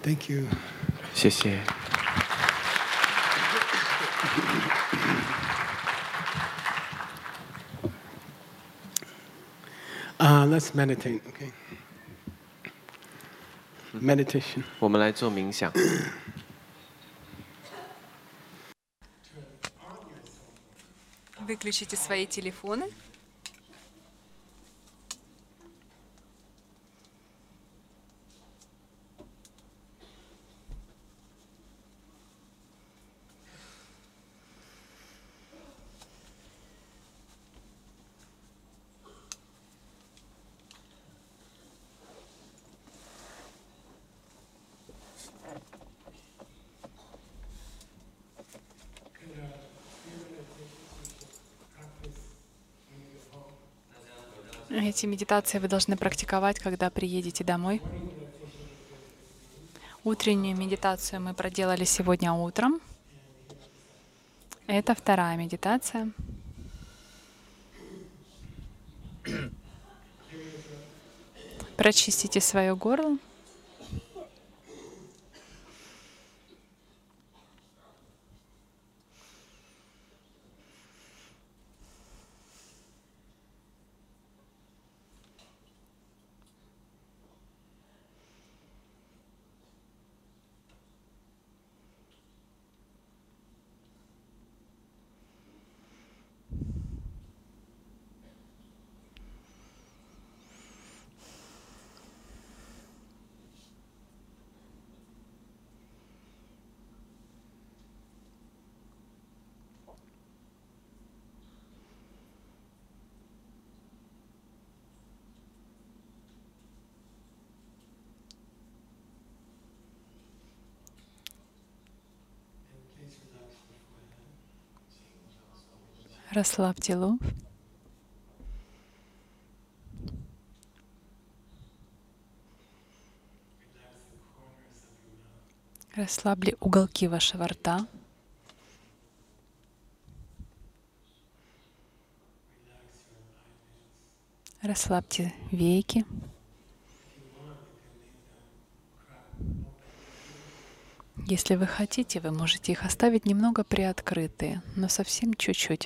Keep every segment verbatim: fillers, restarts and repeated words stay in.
Thank you. 谢谢。 Uh, let's meditate, okay? Meditation. 我们来做冥想。 Выключите свои телефоны. Эти медитации вы должны практиковать, когда приедете домой. Утреннюю медитацию мы проделали сегодня утром. Это вторая медитация. Прочистите свое горло. Расслабьте лоб. Расслабьте уголки вашего рта. Расслабьте веки. Если вы хотите, вы можете их оставить немного приоткрытые, но совсем чуть-чуть.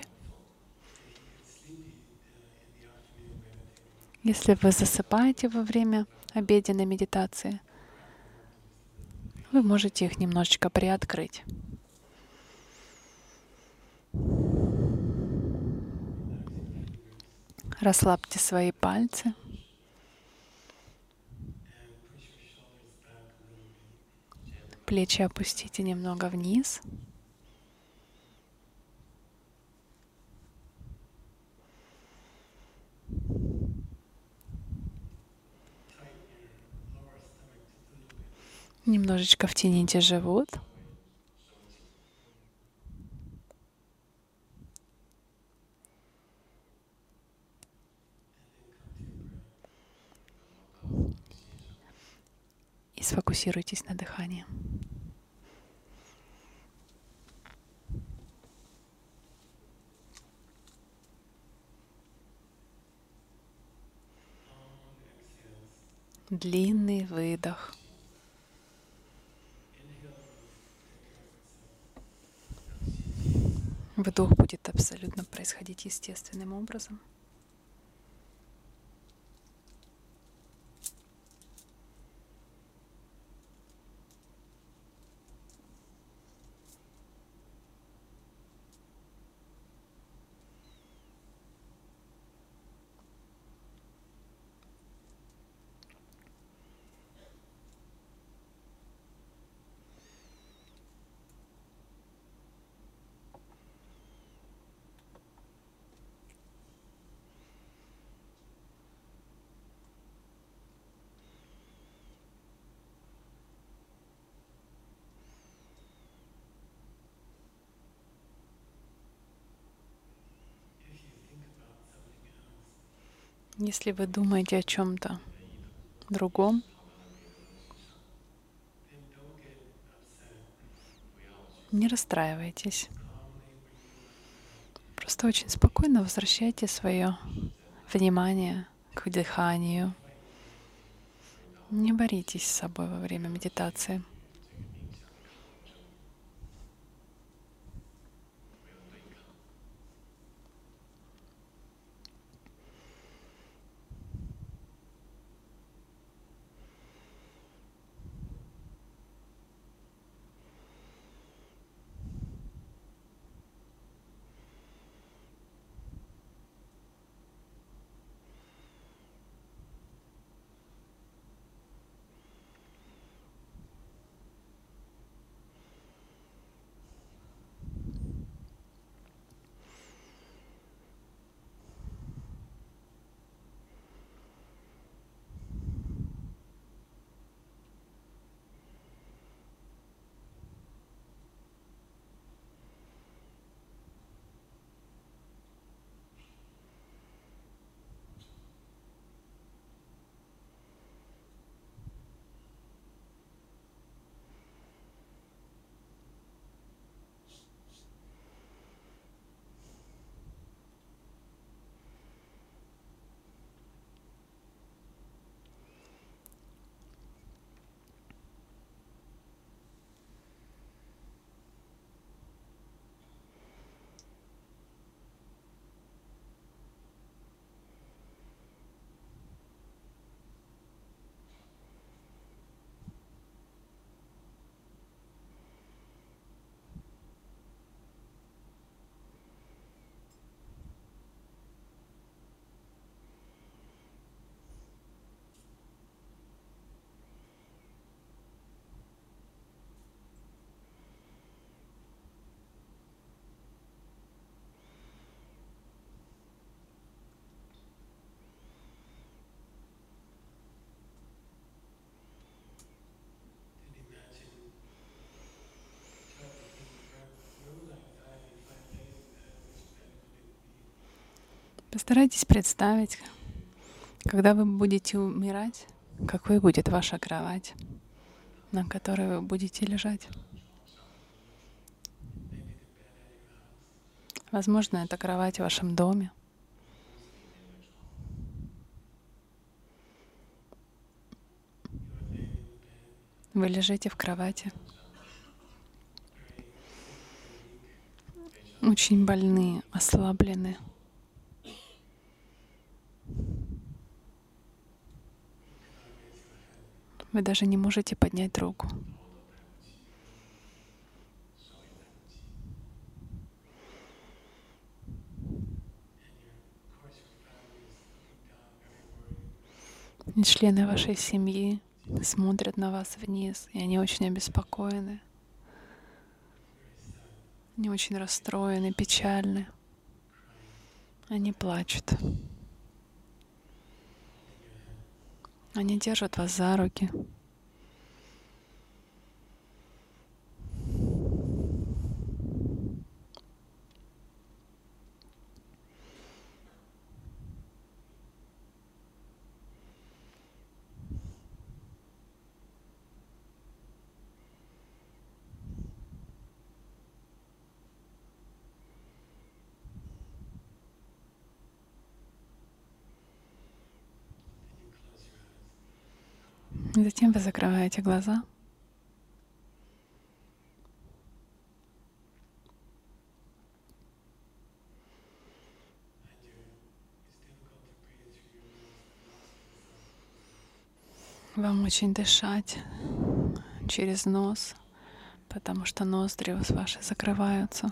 Если вы засыпаете во время обеденной медитации, вы можете их немножечко приоткрыть. Расслабьте свои пальцы. Плечи опустите немного вниз. Немножечко втяните живот. И сфокусируйтесь на дыхании. Длинный выдох. Вдох будет абсолютно происходить естественным образом. Если вы думаете о чем-то другом, не расстраивайтесь. Просто очень спокойно возвращайте свое внимание к дыханию. Не боритесь с собой во время медитации. Постарайтесь представить, когда вы будете умирать, какой будет ваша кровать, на которой вы будете лежать. Возможно, это кровать в вашем доме. Вы лежите в кровати, очень больны, ослаблены. Вы даже не можете поднять руку. И члены вашей семьи смотрят на вас вниз, и они очень обеспокоены. Они очень расстроены, печальны. Они плачут. Они держат вас за руки. И затем вы закрываете глаза. Вам очень дышать через нос, потому что ноздри у вас ваши закрываются.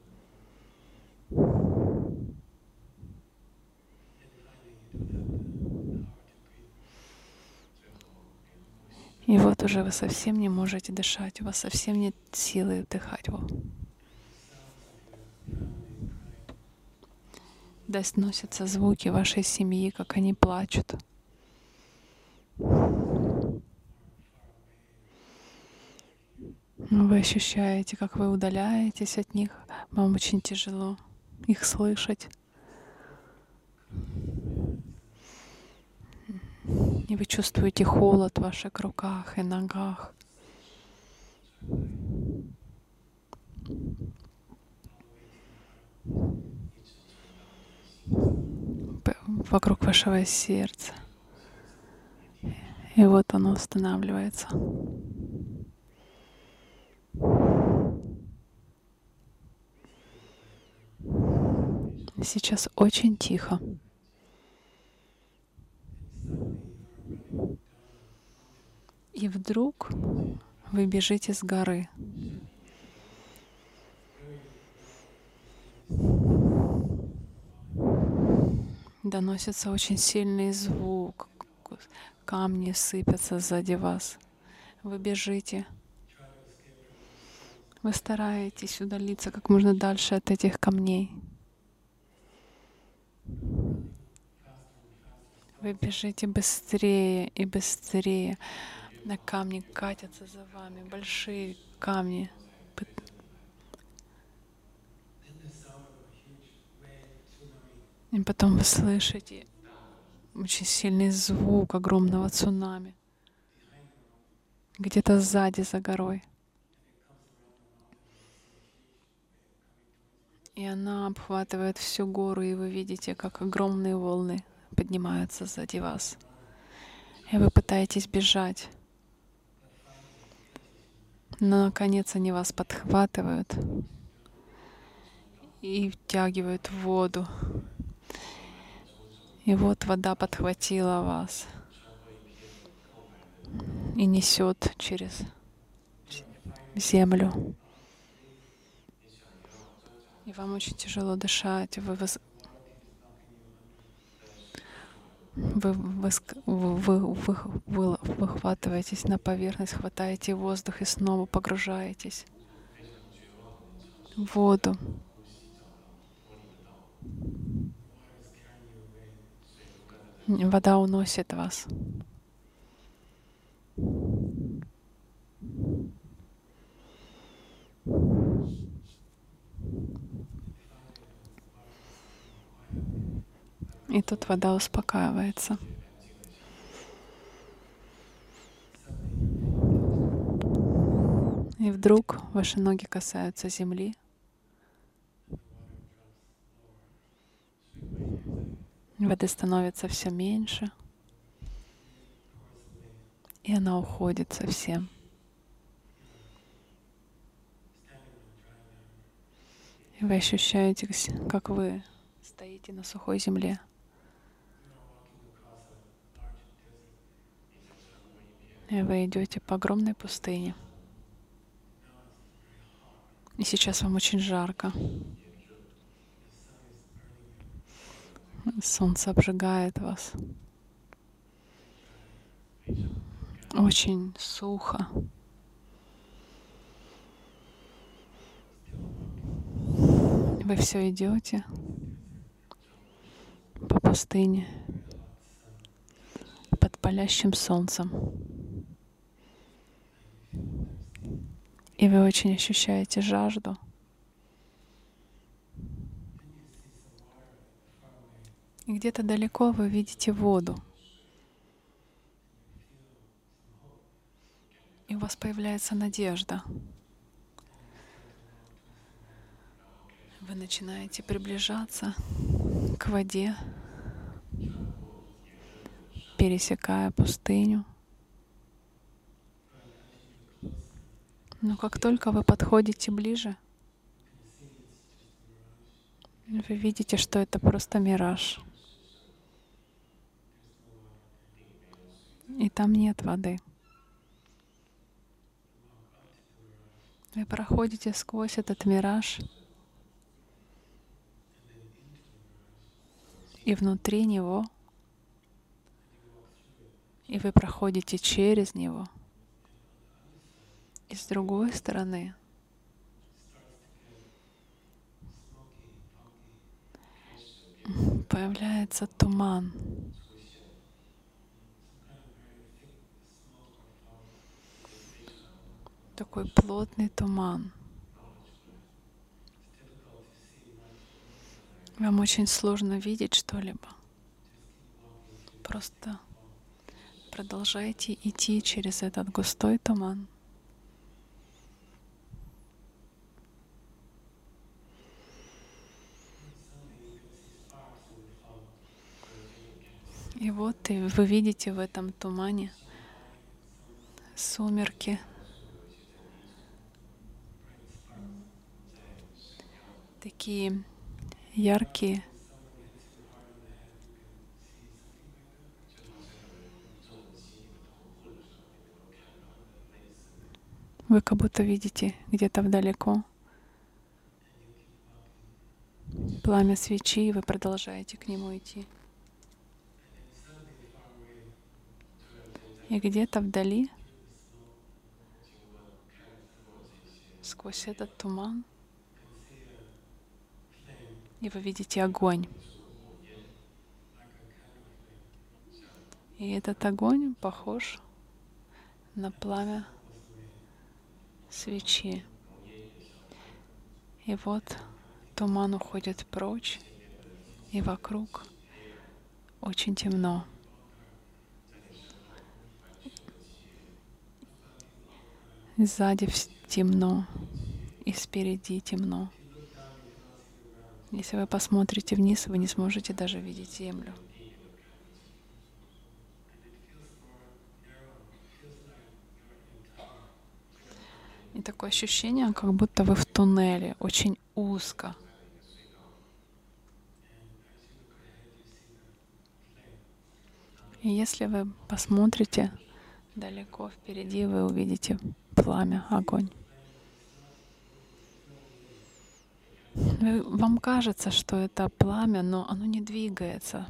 И вот уже вы совсем не можете дышать, у вас совсем нет силы вдыхать его. Доносятся звуки вашей семьи, как они плачут. Вы ощущаете, как вы удаляетесь от них. Вам очень тяжело их слышать. И вы чувствуете холод в ваших руках и ногах. Вокруг вашего сердца. И И вот оно останавливается. Сейчас очень тихо. И вдруг вы бежите с горы. Доносится очень сильный звук. Камни сыпятся сзади вас. Вы бежите. Вы стараетесь удалиться как можно дальше от этих камней. Вы бежите быстрее и быстрее. На камни катятся за вами, большие камни. И потом вы слышите очень сильный звук огромного цунами. Где-то сзади, за горой. И она обхватывает всю гору, и вы видите, как огромные волны поднимаются сзади вас. И вы пытаетесь бежать. Но, наконец, они вас подхватывают и втягивают в воду. И вот вода подхватила вас и несет через землю. И вам очень тяжело дышать. Вы, воз... вы, воск... вы, вы, вы, вы выхватываетесь на поверхность, хватаете воздух и снова погружаетесь в воду. Вода уносит вас. И тут вода успокаивается. И вдруг ваши ноги касаются земли. Воды становится все меньше. И она уходит совсем. И вы ощущаете, как вы стоите на сухой земле. И вы идете по огромной пустыне. И сейчас вам очень жарко. Солнце обжигает вас. Очень сухо. Вы все идете по пустыне под палящим солнцем. И вы очень ощущаете жажду. И где-то далеко вы видите воду. И у вас появляется надежда. Вы начинаете приближаться к воде, пересекая пустыню. Но как только вы подходите ближе, вы видите, что это просто мираж. И там нет воды. Вы проходите сквозь этот мираж, и внутри него, и вы проходите через него. И с другой стороны появляется туман. Такой плотный туман. Вам очень сложно видеть что-либо. Просто продолжайте идти через этот густой туман. И вот и вы видите в этом тумане сумерки. Такие яркие. Вы как будто видите где-то вдалеко пламя свечи, и вы продолжаете к нему идти. И где-то вдали, сквозь этот туман, и вы видите огонь. И этот огонь похож на пламя свечи. И вот туман уходит прочь, и вокруг очень темно. И сзади темно, и спереди темно. Если вы посмотрите вниз, вы не сможете даже видеть землю. И такое ощущение, как будто вы в туннеле, очень узко. И если вы посмотрите далеко впереди, вы увидите пламя, огонь. Вы, вам кажется, что это пламя, но оно не двигается.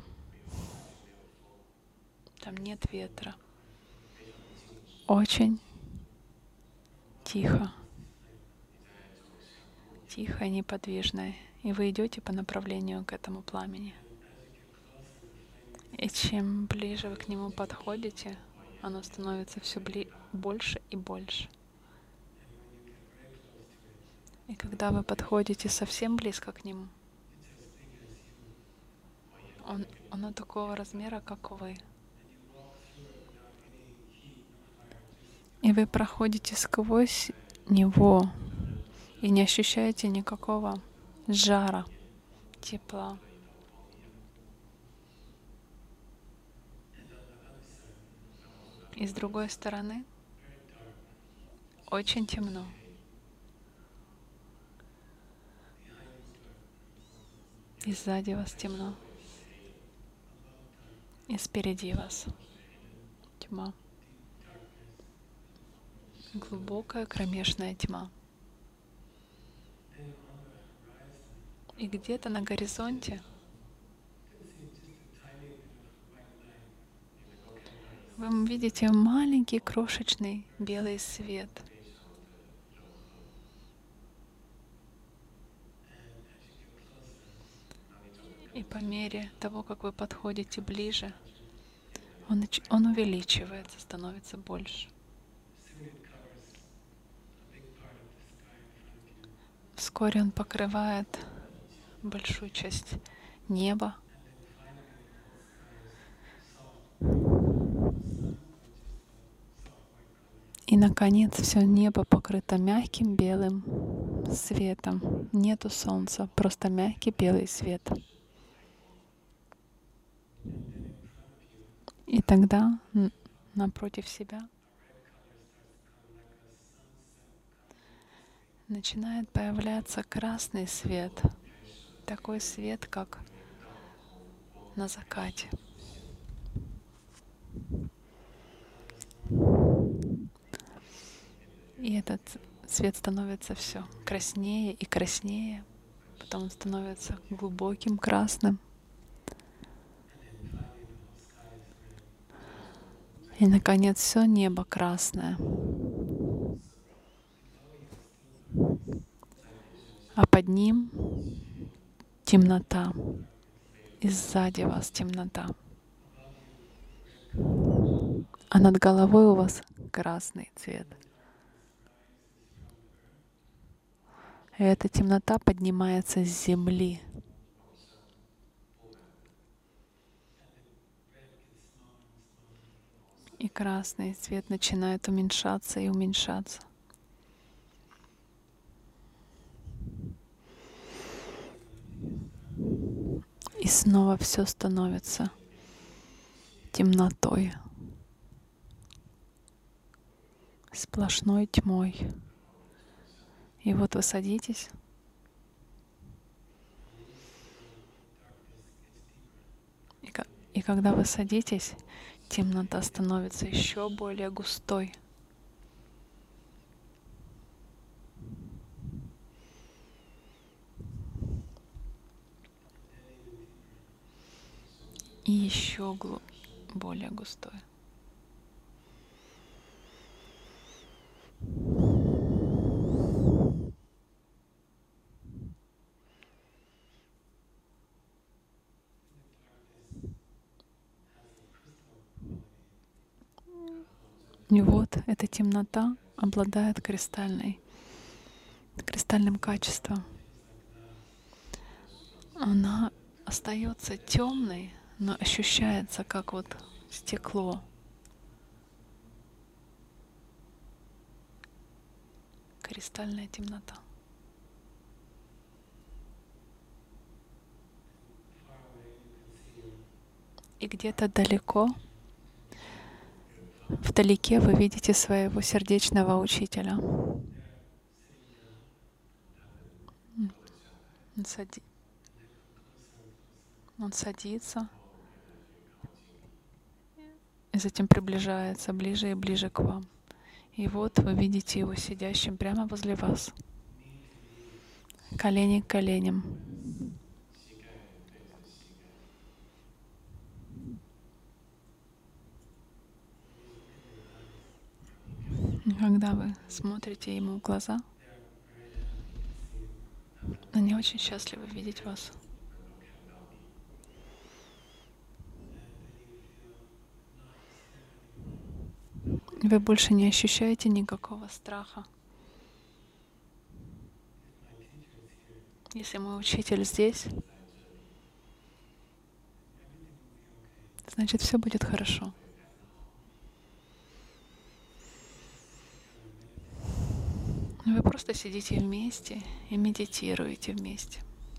Там нет ветра. Очень тихо. Тихо и неподвижно. И вы идете по направлению к этому пламени. И чем ближе вы к нему подходите, оно становится все бли- больше и больше. И когда вы подходите совсем близко к нему, он, оно такого размера, как вы. И вы проходите сквозь него и не ощущаете никакого жара, тепла. И с другой стороны очень темно. И сзади вас темно. И спереди вас тьма. Глубокая кромешная тьма. И где-то на горизонте вы видите маленький крошечный белый свет. И по мере того, как вы подходите ближе, он, он увеличивается, становится больше. Вскоре он покрывает большую часть неба. И, наконец, все небо покрыто мягким белым светом. Нету солнца, просто мягкий белый свет. И тогда напротив себя начинает появляться красный свет. Такой свет, как на закате. И этот цвет становится все краснее и краснее, потом он становится глубоким красным. И, наконец, все небо красное. А под ним темнота. И сзади вас темнота. А над головой у вас красный цвет. И эта темнота поднимается с земли. И красный цвет начинает уменьшаться и уменьшаться. И снова все становится темнотой. сплошной тьмой. И вот вы садитесь, и, ко- и когда вы садитесь, темнота становится еще более густой. И еще глу- более густой. И вот эта темнота обладает кристальной, кристальным качеством. Она остается темной, но ощущается как вот стекло. Кристальная темнота. И где-то далеко, вдалеке вы видите своего сердечного учителя. Он, сади... Он садится и затем приближается ближе и ближе к вам. И вот вы видите его сидящим прямо возле вас, колени к коленям. И когда вы смотрите ему в глаза, они очень счастливы видеть вас. Вы больше не ощущаете никакого страха. Если мой учитель здесь, значит, все будет хорошо. Вы просто сидите вместе и медитируете вместе.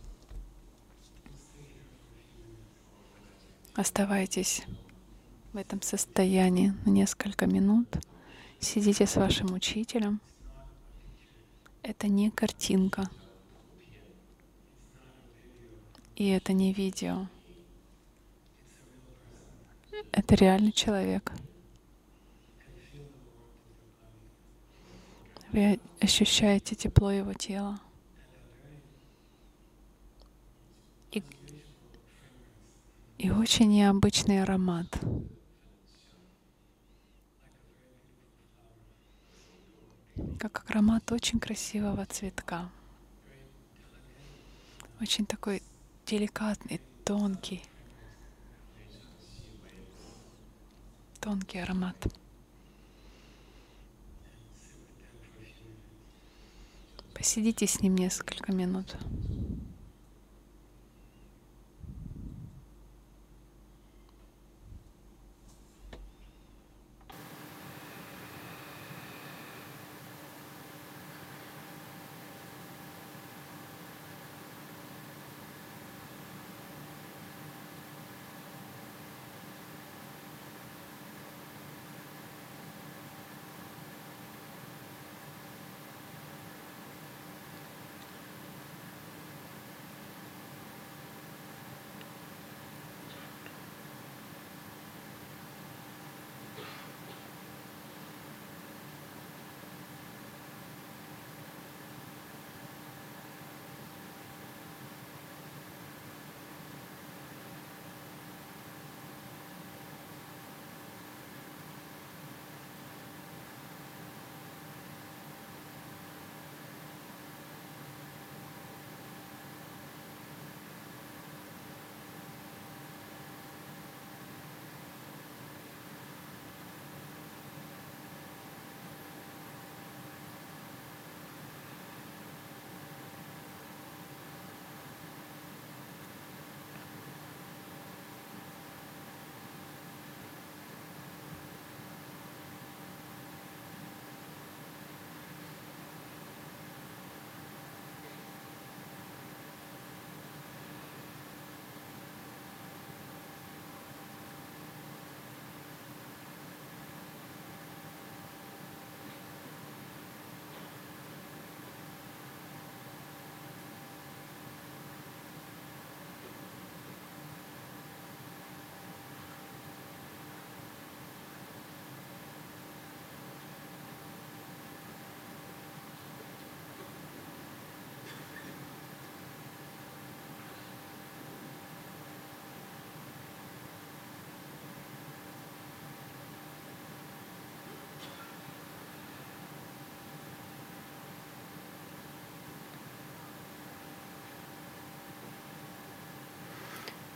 Оставайтесь в этом состоянии на несколько минут. Сидите с вашим учителем. Это не картинка. И это не видео. Это реальный человек. Вы ощущаете тепло его тела. И, и очень необычный аромат. Как аромат очень красивого цветка. Очень такой деликатный, тонкий. Тонкий аромат. Посидите с ним несколько минут.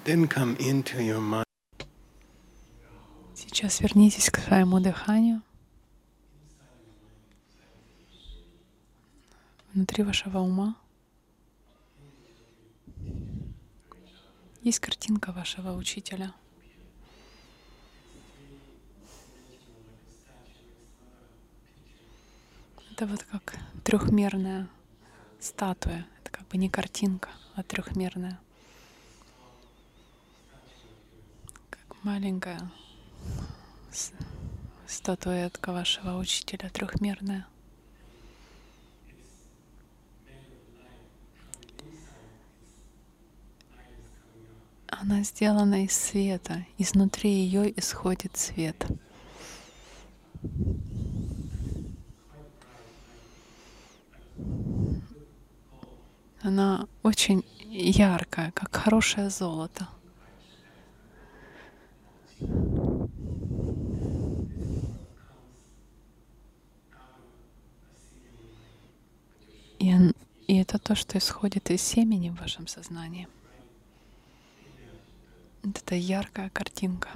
Then come into your mind. Сейчас вернитесь к своему дыханию. Внутри вашего ума есть картинка вашего учителя. Это вот как трехмерная статуя. Это как бы не картинка, а трехмерная. Как маленькая с- статуэтка вашего учителя, трехмерная. Она сделана из света. Изнутри ее исходит свет. Она очень яркая, как хорошее золото. И, он- и это то, что исходит из семени в вашем сознании. Вот это яркая картинка.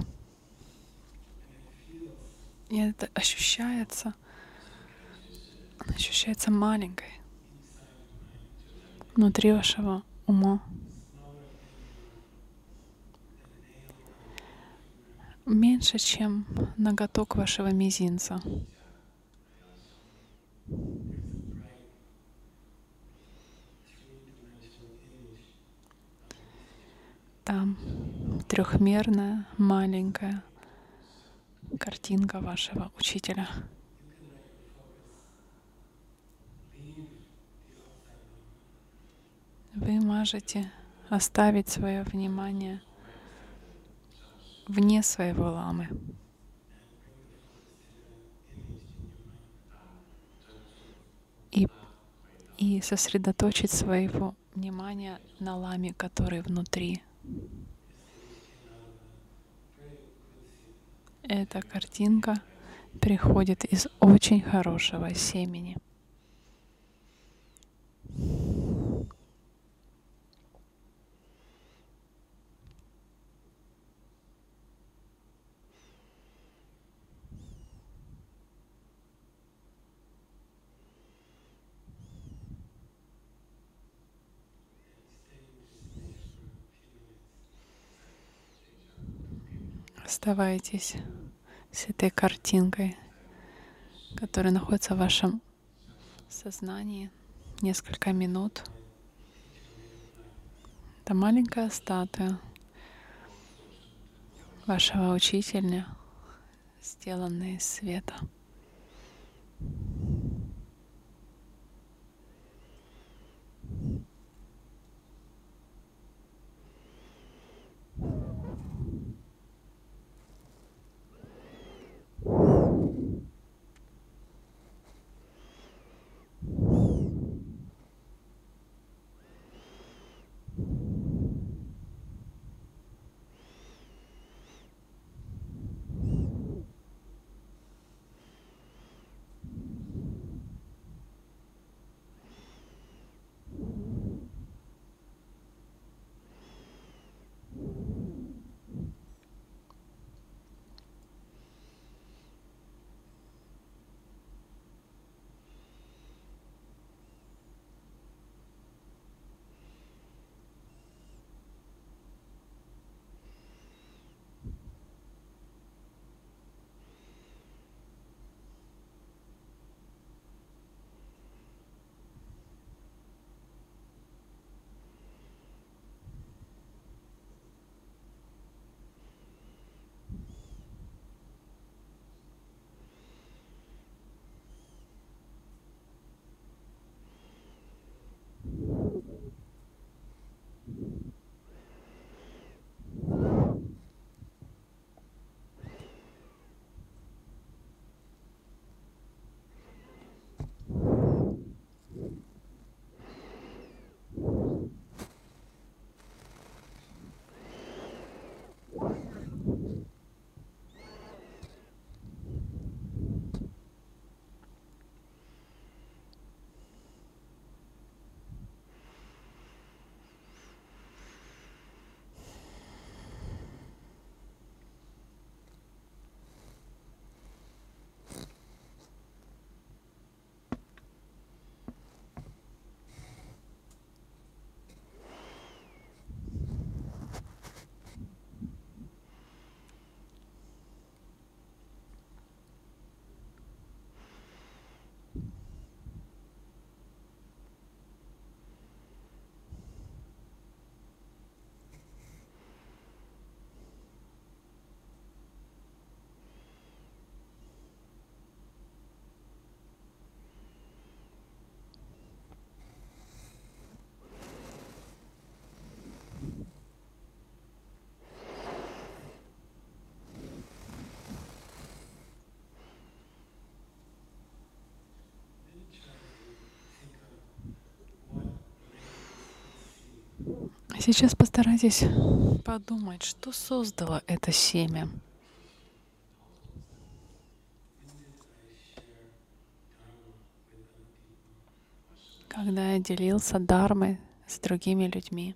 И это ощущается, она ощущается маленькой внутри вашего ума. Меньше, чем ноготок вашего мизинца. Там трехмерная маленькая картинка вашего учителя. Вы можете оставить свое внимание вне своего ламы и, и сосредоточить своего внимания на ламе, который внутри. Эта картинка приходит из очень хорошего семени. Оставайтесь с этой картинкой, которая находится в вашем сознании несколько минут. Это маленькая статуя вашего учителя, сделанная из света. Сейчас постарайтесь подумать, что создало это семя. Когда я делился дармой с другими людьми,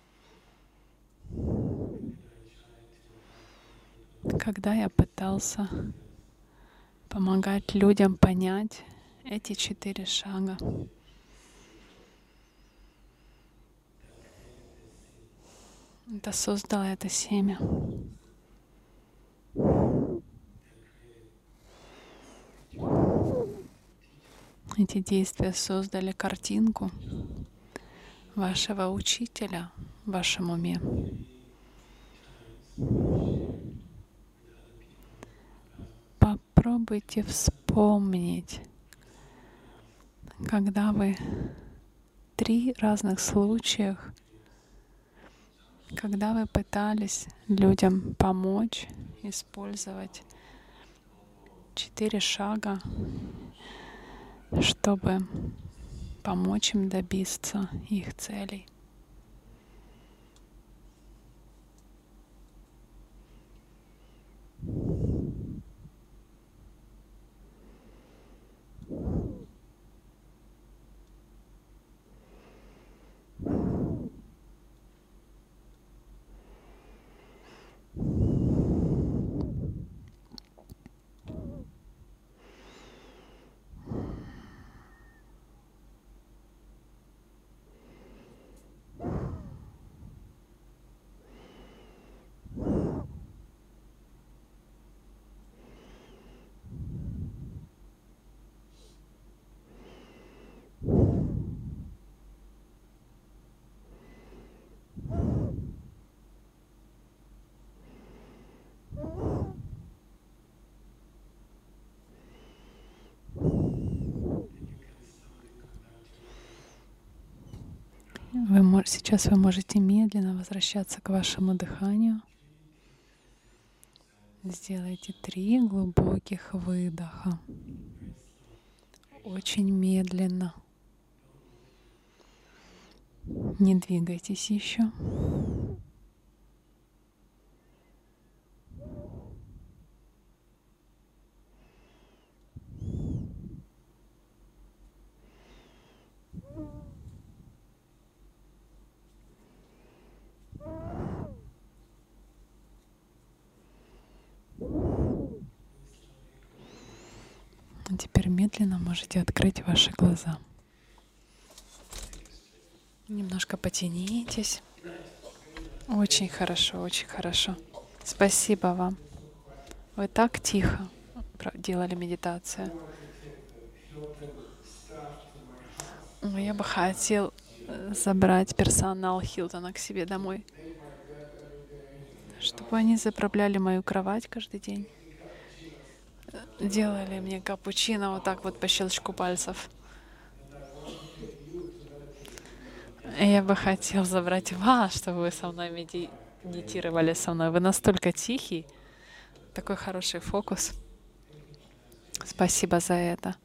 когда я пытался помогать людям понять эти четыре шага, это создало это семя. Эти действия создали картинку вашего учителя в вашем уме. Попробуйте вспомнить, когда вы три разных случаях, когда вы пытались людям помочь использовать четыре шага, чтобы помочь им добиться их целей. Вы мож- сейчас вы можете медленно возвращаться к вашему дыханию. Сделайте три глубоких выдоха. Очень медленно. Не двигайтесь еще. А теперь медленно можете открыть ваши глаза. Немножко потянитесь. Очень хорошо, очень хорошо. Спасибо вам. Вы так тихо делали медитацию. Я бы хотел забрать персонал Хилтона к себе домой, чтобы они заправляли мою кровать каждый день, делали мне капучино вот так вот по щелчку пальцев. Я бы хотел забрать вас, чтобы вы со мной меди- медитировали со мной. Вы настолько тихий, такой хороший фокус. Спасибо за это.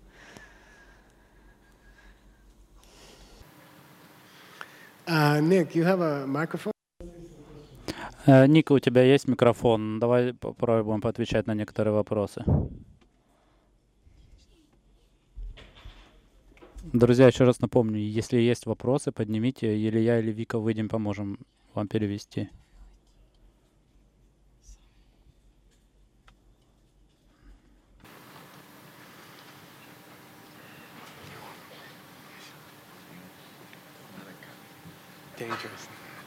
Uh, Nick, you have a microphone? Э, Ника, у тебя есть микрофон? Давай попробуем поотвечать на некоторые вопросы. Друзья, еще раз напомню, если есть вопросы, поднимите, или я, или Вика выйдем, поможем вам перевести. Dangerous.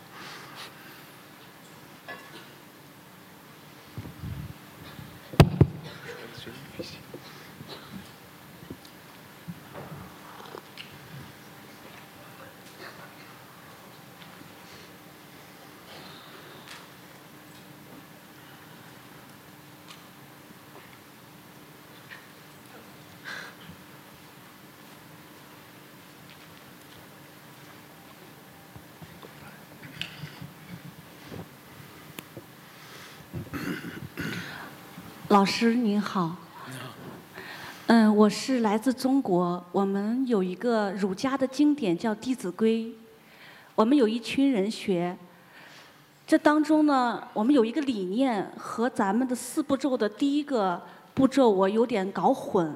Doctor 老师您好，嗯，我是来自中国，我们有一个儒家的经典叫《弟子规》， 我们有一群人学。这当中呢，我们有一个理念和咱们的四步骤的第一个步骤，我有点搞混。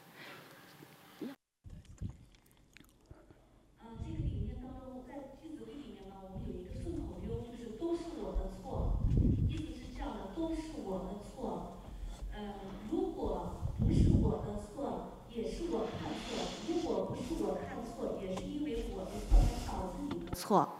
呃，这个理念当中，在句子里面呢，我们有一个顺口溜，就是都是我的错，意思是这样的，都是我的错。呃，如果不是我的错，也是我看错；如果不是我看错，也是因为我的错才导致你的错。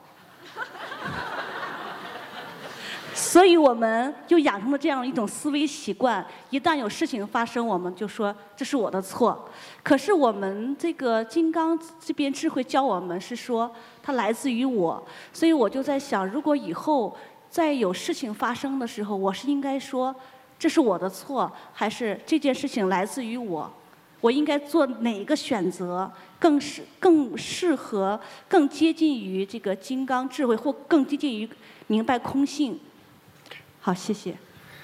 所以我们就养成了这样一种思维习惯，一旦有事情发生，我们就说这是我的错。可是我们这个金刚这边智慧教我们是说它来自于我，所以我就在想，如果以后再有事情发生的时候，我是应该说这是我的错，还是这件事情来自于我？我应该做哪个选择更适更适合、更接近于这个金刚智慧，或更接近于明白空性？好，谢谢。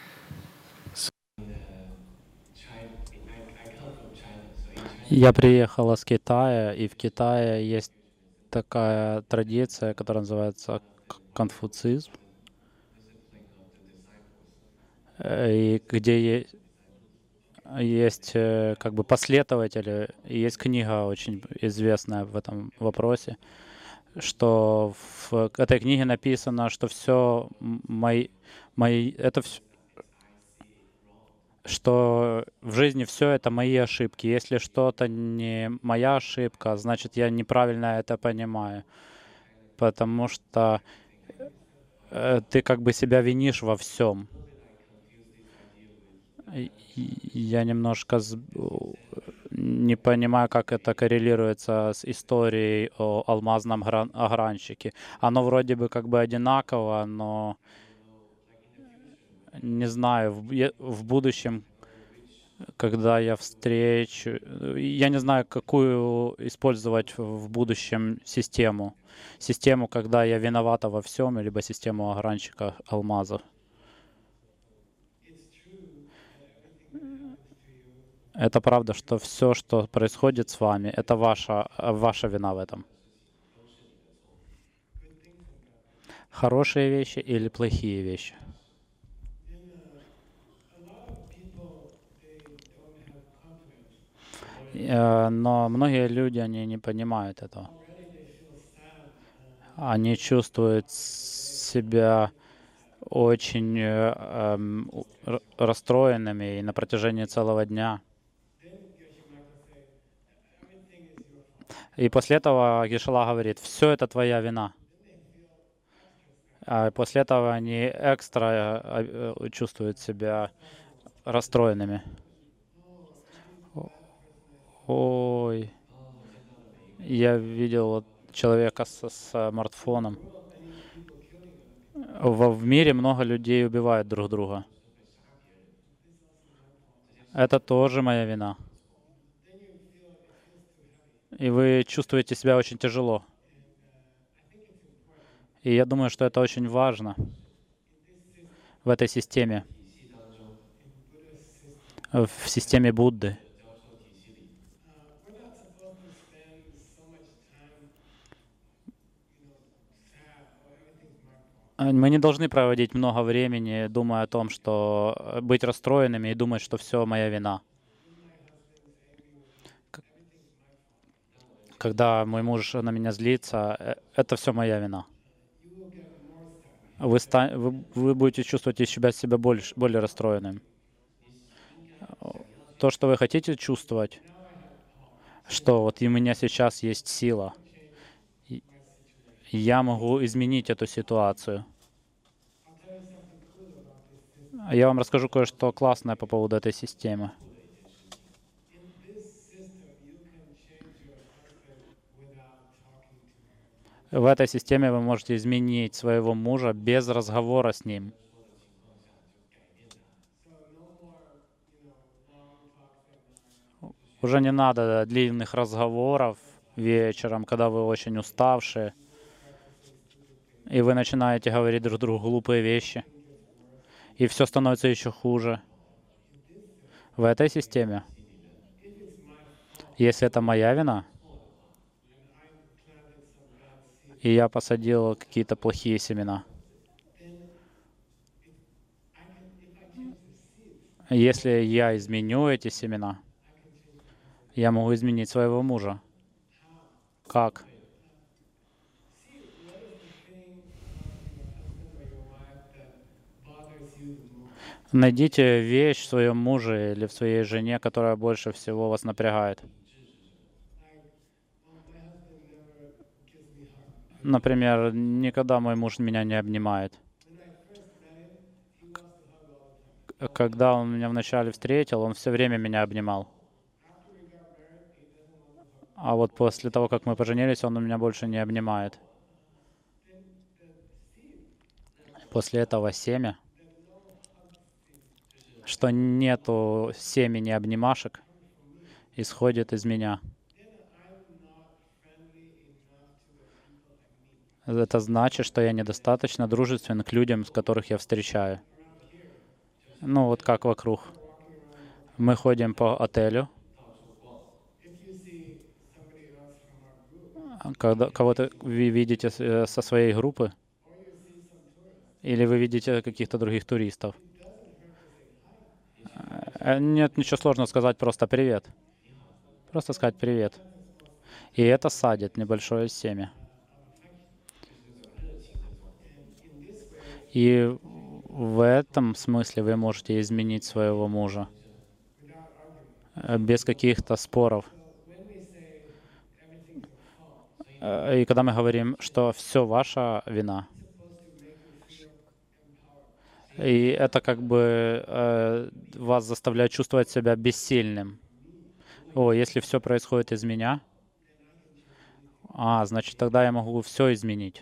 Я приехала с Китая, и в Китае есть такая традиция, которая называется к- конфуцизм, э, и где е- есть э, как бы последователи, и есть книга очень известная в этом вопросе, что в этой книге написано, что все мои, мои, это вс- что в жизни все это мои ошибки. Если что-то не моя ошибка, значит я неправильно это понимаю, потому что э, ты как бы себя винишь во всем. И- и Я немножко с- не понимаю, как это коррелируется с историей о алмазном гран- огранщике. Оно вроде бы как бы одинаково, но не знаю, в, я- в будущем, когда я встречу, я не знаю, какую использовать в в будущем систему. Систему, когда я виновата во всем, либо систему огранщика алмазов. Это правда, что все, что происходит с вами, это ваша, э, ваша вина в этом. Хорошие вещи или плохие вещи. Э, Но многие люди, они не понимают этого. Они чувствуют себя очень э, эм, у- р- расстроенными и на протяжении целого дня. И после этого Гешала говорит, все это твоя вина. А после этого они экстра э, э, чувствуют себя расстроенными. О- Ой, я видел вот человека со смартфоном. Во- В мире много людей убивают друг друга. Это тоже моя вина. И вы чувствуете себя очень тяжело. И я думаю, что это очень важно в этой системе, в системе Будды. А Мы не должны проводить много времени, думая о том, что э, быть расстроенными и думать, что все моя вина. К- Когда мой муж на меня злится, э, это все моя вина. Вы, ста- вы, вы будете чувствовать себя, себя больше, более расстроенным. То, что вы хотите чувствовать, что вот и у меня сейчас есть сила, и я могу изменить эту ситуацию. А Я вам расскажу кое-что классное по поводу этой системы. В этой системе вы можете изменить своего мужа без разговора с ним. Уже не надо длинных разговоров вечером, когда вы очень уставшие, и вы начинаете говорить друг другу глупые вещи, и все становится еще хуже. В этой системе, если это моя вина, и я посадил какие-то плохие семена. Если я изменю эти семена, я могу изменить своего мужа. Как? Найдите вещь в своем муже или в своей жене, которая больше всего вас напрягает. Например, никогда мой муж меня не обнимает. Когда он меня вначале встретил, он все время меня обнимал. А вот после того, как мы поженились, он меня больше не обнимает. После этого семя, что нету семени обнимашек, исходит из меня. Это значит, что я недостаточно дружествен к людям, с которых я встречаю. Ну вот как вокруг. Мы ходим по отелю. Когда кого-то вы видите со своей группы, или вы видите каких-то других туристов. Нет ничего сложного сказать просто «привет». Просто сказать «привет». И это садит небольшое семя. И в этом смысле вы можете изменить своего мужа без каких-то споров. И когда мы говорим, что все ваша вина, и это как бы э, вас заставляет чувствовать себя бессильным. О, если все происходит из меня, а, значит, тогда я могу все изменить.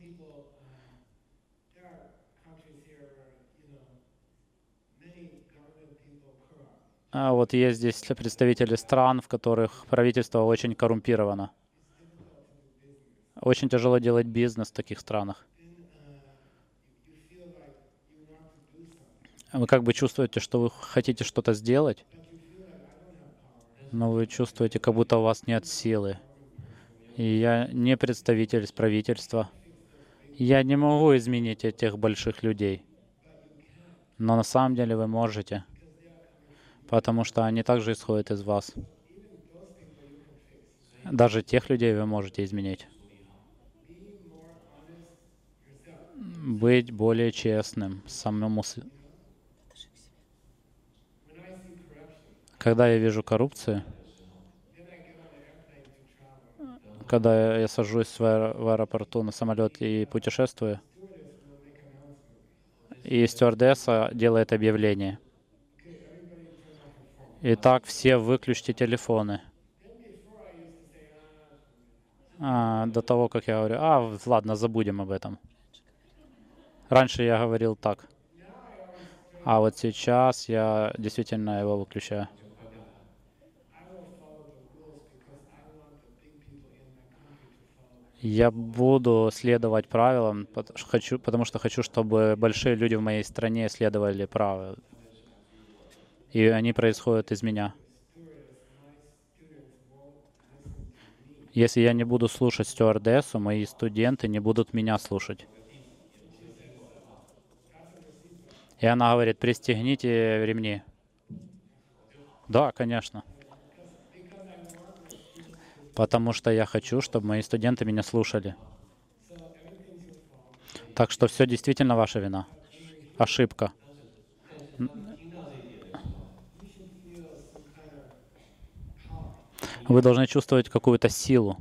А вот есть здесь представители стран, в которых правительство очень коррумпировано. Очень тяжело делать бизнес в таких странах. Вы как бы чувствуете, что вы хотите что-то сделать, но вы чувствуете, как будто у вас нет силы. И я не представитель правительства. Я не могу изменить этих больших людей. Но на самом деле вы можете, потому что они также исходят из вас. Даже тех людей вы можете изменить. Быть более честным самому. с- Когда я вижу коррупцию, когда я сажусь в аэро- в аэропорту на самолет и путешествую, и стюардесса делает объявление. Итак, все выключите телефоны. А, до того, как я говорю, а, в- ладно, забудем об этом. Раньше я говорил так. А вот сейчас я действительно его выключаю. Я буду следовать правилам, пот- ш- хочу, потому что хочу, чтобы большие люди в моей стране следовали правилам. И они происходят из меня. Если я не буду слушать стюардессу, мои студенты не будут меня слушать. И она говорит, пристегните ремни. Да, конечно. Потому что я хочу, чтобы мои студенты меня слушали. Так что все действительно ваша вина. Ошибка. Вы должны чувствовать какую-то силу.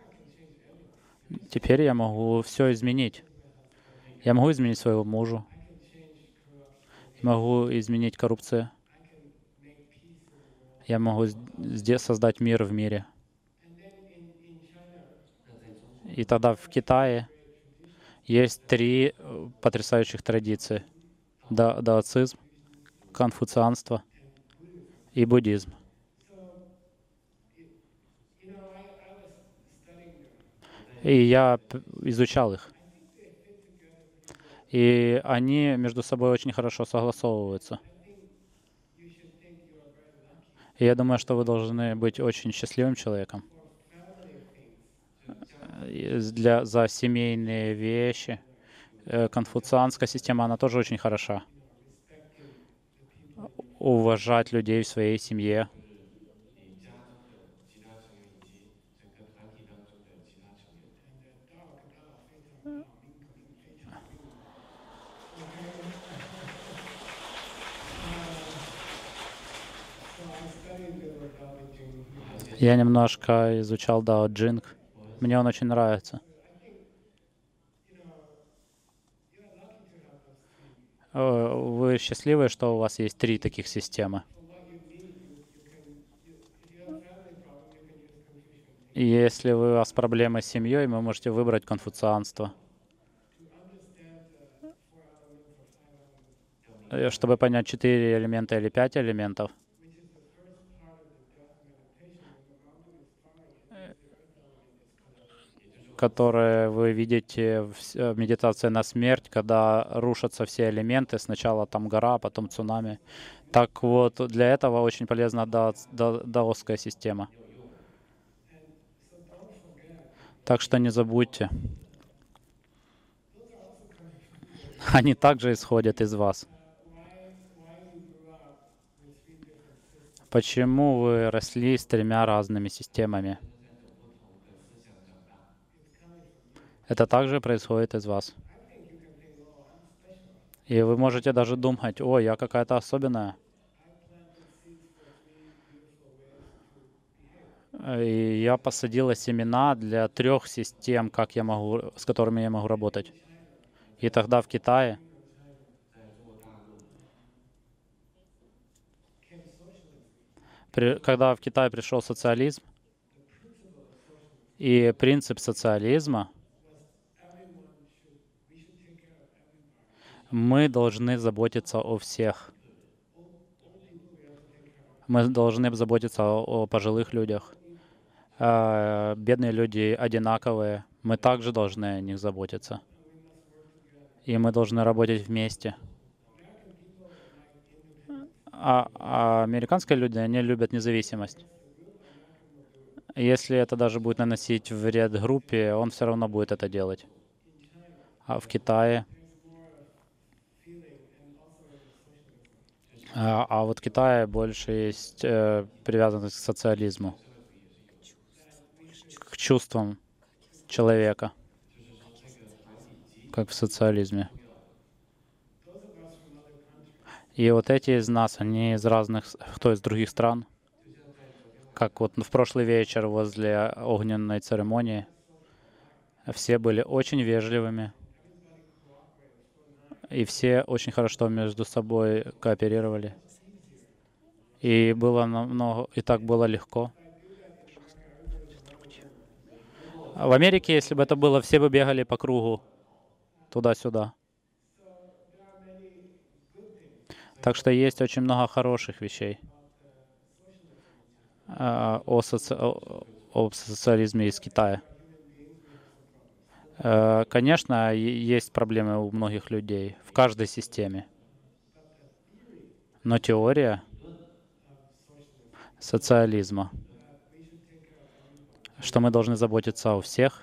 Теперь я могу все изменить. Я могу изменить своего мужа. Могу изменить коррупцию. Я могу с- здесь создать мир в мире. И тогда в Китае есть три э, потрясающих традиции. Да, даоцизм, конфуцианство и буддизм. И я п- изучал их. И они между собой очень хорошо согласовываются. И я думаю, что вы должны быть очень счастливым человеком. э, для, за семейные вещи. Э, Конфуцианская система, она тоже очень хороша. Уважать людей в своей семье. Я немножко изучал Дао Джинг. Мне он очень нравится. Э, Вы счастливы, что у вас есть три таких системы? И если у вас проблемы с семьей, вы можете выбрать конфуцианство. Э, Чтобы понять четыре элемента или пять элементов, которые вы видите в с- э, в медитации на смерть, когда рушатся все элементы. Сначала там гора, потом цунами. Так вот, для этого очень полезна дао- да- даосская система. Так что не забудьте. Они также исходят из вас. Почему вы росли с тремя разными системами? Это также происходит из вас. И вы можете даже думать, ой, я какая-то особенная. Э, И я посадила семена для трех систем, как я могу, с которыми я могу работать. И тогда в Китае, при- когда в Китай пришел социализм, и принцип социализма, мы должны заботиться о всех. Мы должны заботиться о, о пожилых людях. А, бедные люди одинаковые. Мы также должны о них заботиться. И мы должны работать вместе. А, а американские люди, они любят независимость. Если это даже будет наносить вред группе, он все равно будет это делать. А в Китае... А, а вот в Китае больше есть э, привязанность к социализму, к чувствам человека, как в социализме. И вот эти из нас, они из разных, с- кто из других стран, как вот в прошлый вечер возле огненной церемонии, все были очень вежливыми, и все очень хорошо между собой кооперировали. И было намного, и так было легко. А в Америке, если бы это было, все бы бегали по кругу туда-сюда. Так что есть очень много хороших вещей а, о, соци... о, о социализме из Китая. Э, Конечно, е- есть проблемы у многих людей в каждой системе. Но теория социализма, что мы должны заботиться о всех,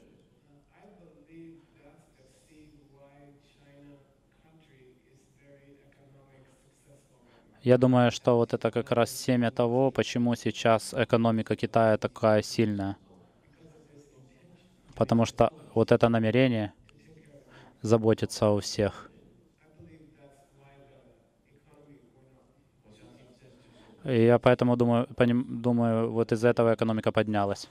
я думаю, что вот это как раз семя того, почему сейчас экономика Китая такая сильная. Потому что вот это намерение заботиться о всех. И я поэтому думаю, поним- думаю, вот из этого экономика поднялась.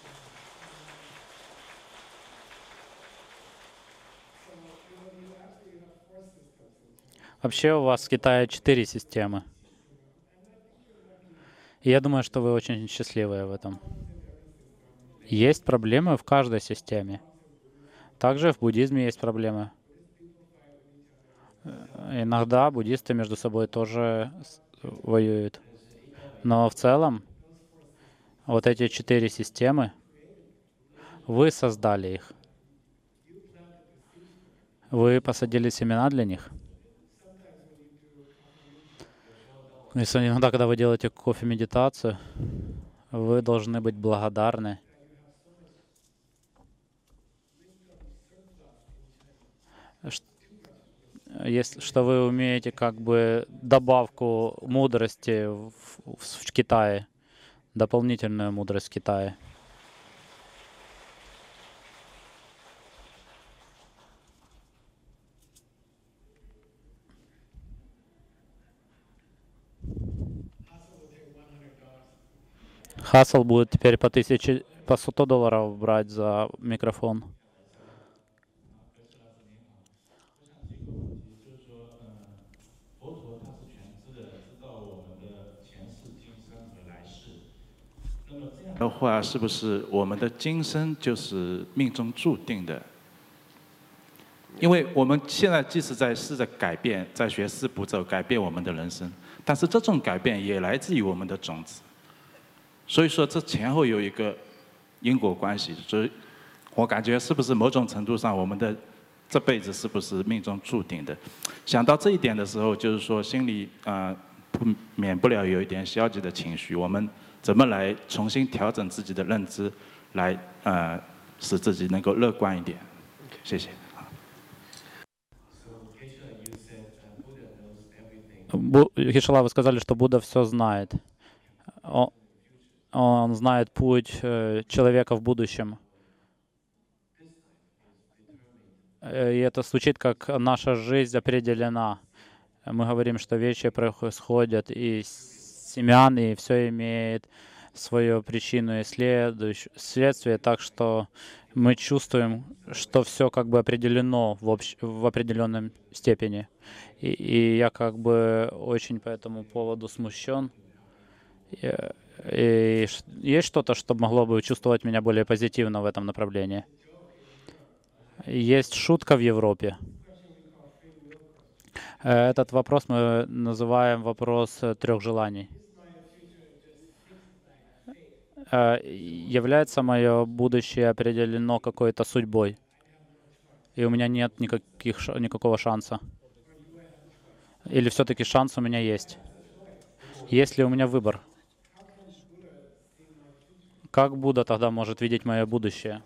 Вообще у вас в Китае четыре системы. И я думаю, что вы очень счастливые в этом. Есть проблемы в каждой системе. Также в буддизме есть проблемы. Э, Иногда буддисты между собой тоже с- воюют. Но в целом вот эти четыре системы, вы создали их. Вы посадили семена для них. Если иногда, когда вы делаете кофе-медитацию, вы должны быть благодарны, есть, что вы умеете как бы добавку мудрости в, в- в Китае, дополнительную мудрость в Китае. Хасл будет теперь по тысяче, по сто долларов брать за микрофон. 的话，是不是我们的今生就是命中注定的？因为我们现在即使在试着改变，在学四步骤改变我们的人生，但是这种改变也来自于我们的种子。所以说，这前后有一个因果关系。所以，我感觉是不是某种程度上，我们的这辈子是不是命中注定的？想到这一点的时候，就是说心里呃不免不了有一点消极的情绪。我们怎么来重新调整自己的认知，来呃使自己能够乐观一点？谢谢。 Бу- Хишала, вы сказали, что Будда все знает. О- Он знает путь э, человека в будущем. Э, И это звучит, как наша жизнь определена. Мы говорим, что вещи происходят из семян, и все имеет свою причину и следующ- следствие, так что мы чувствуем, что все как бы определено в, общ- в определенной степени. И, и я как бы очень по этому поводу смущен. И, и ш- есть что-то, что могло бы чувствовать меня более позитивно в этом направлении? Есть шутка в Европе. Э, Этот вопрос мы называем вопрос э, трех желаний. Э, Является мое будущее определено какой-то судьбой? И у меня нет никаких, ша- никакого шанса? Или все-таки шанс у меня есть? Есть ли у меня выбор? Как Будда тогда может видеть мое будущее?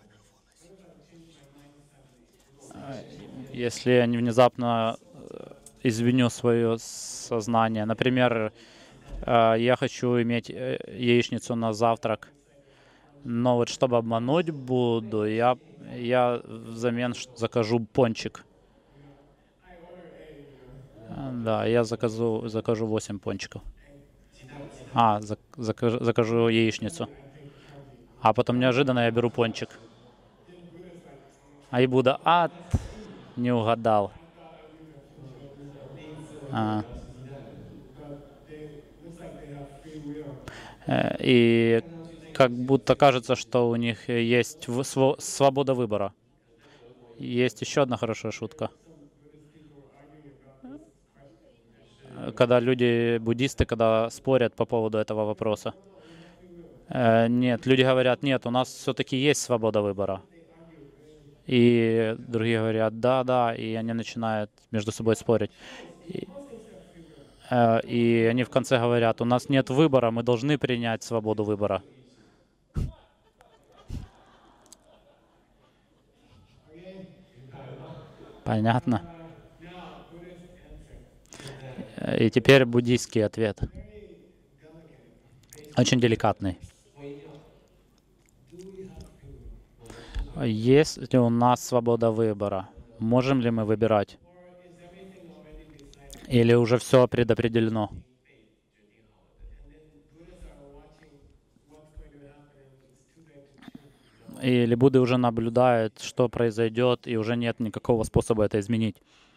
Э, Если я не внезапно э, извиню свое сознание. Например, э, я хочу иметь э, яичницу на завтрак, но вот чтобы обмануть Будду, я, я взамен ш- закажу пончик. Э, Да, я закажу, закажу восемь пончиков. А, зак- закажу, закажу яичницу. А потом неожиданно я беру пончик. А и Будда, а, т, не угадал. А. Э, И как будто кажется, что у них есть в- сво- свобода выбора. Есть еще одна хорошая шутка. Э, Когда люди, буддисты, когда спорят по поводу этого вопроса. Э, Нет, люди говорят, нет, у нас все-таки есть свобода выбора. И другие говорят, да, да, и они начинают между собой спорить. И, э, и они в конце говорят, у нас нет выбора, мы должны принять свободу выбора. Понятно? Э, И теперь буддийский ответ. Очень деликатный. Есть ли у нас свобода выбора? Можем ли мы выбирать? Или уже все предопределено? Или Будды уже наблюдают, что произойдет, и уже нет никакого способа это изменить?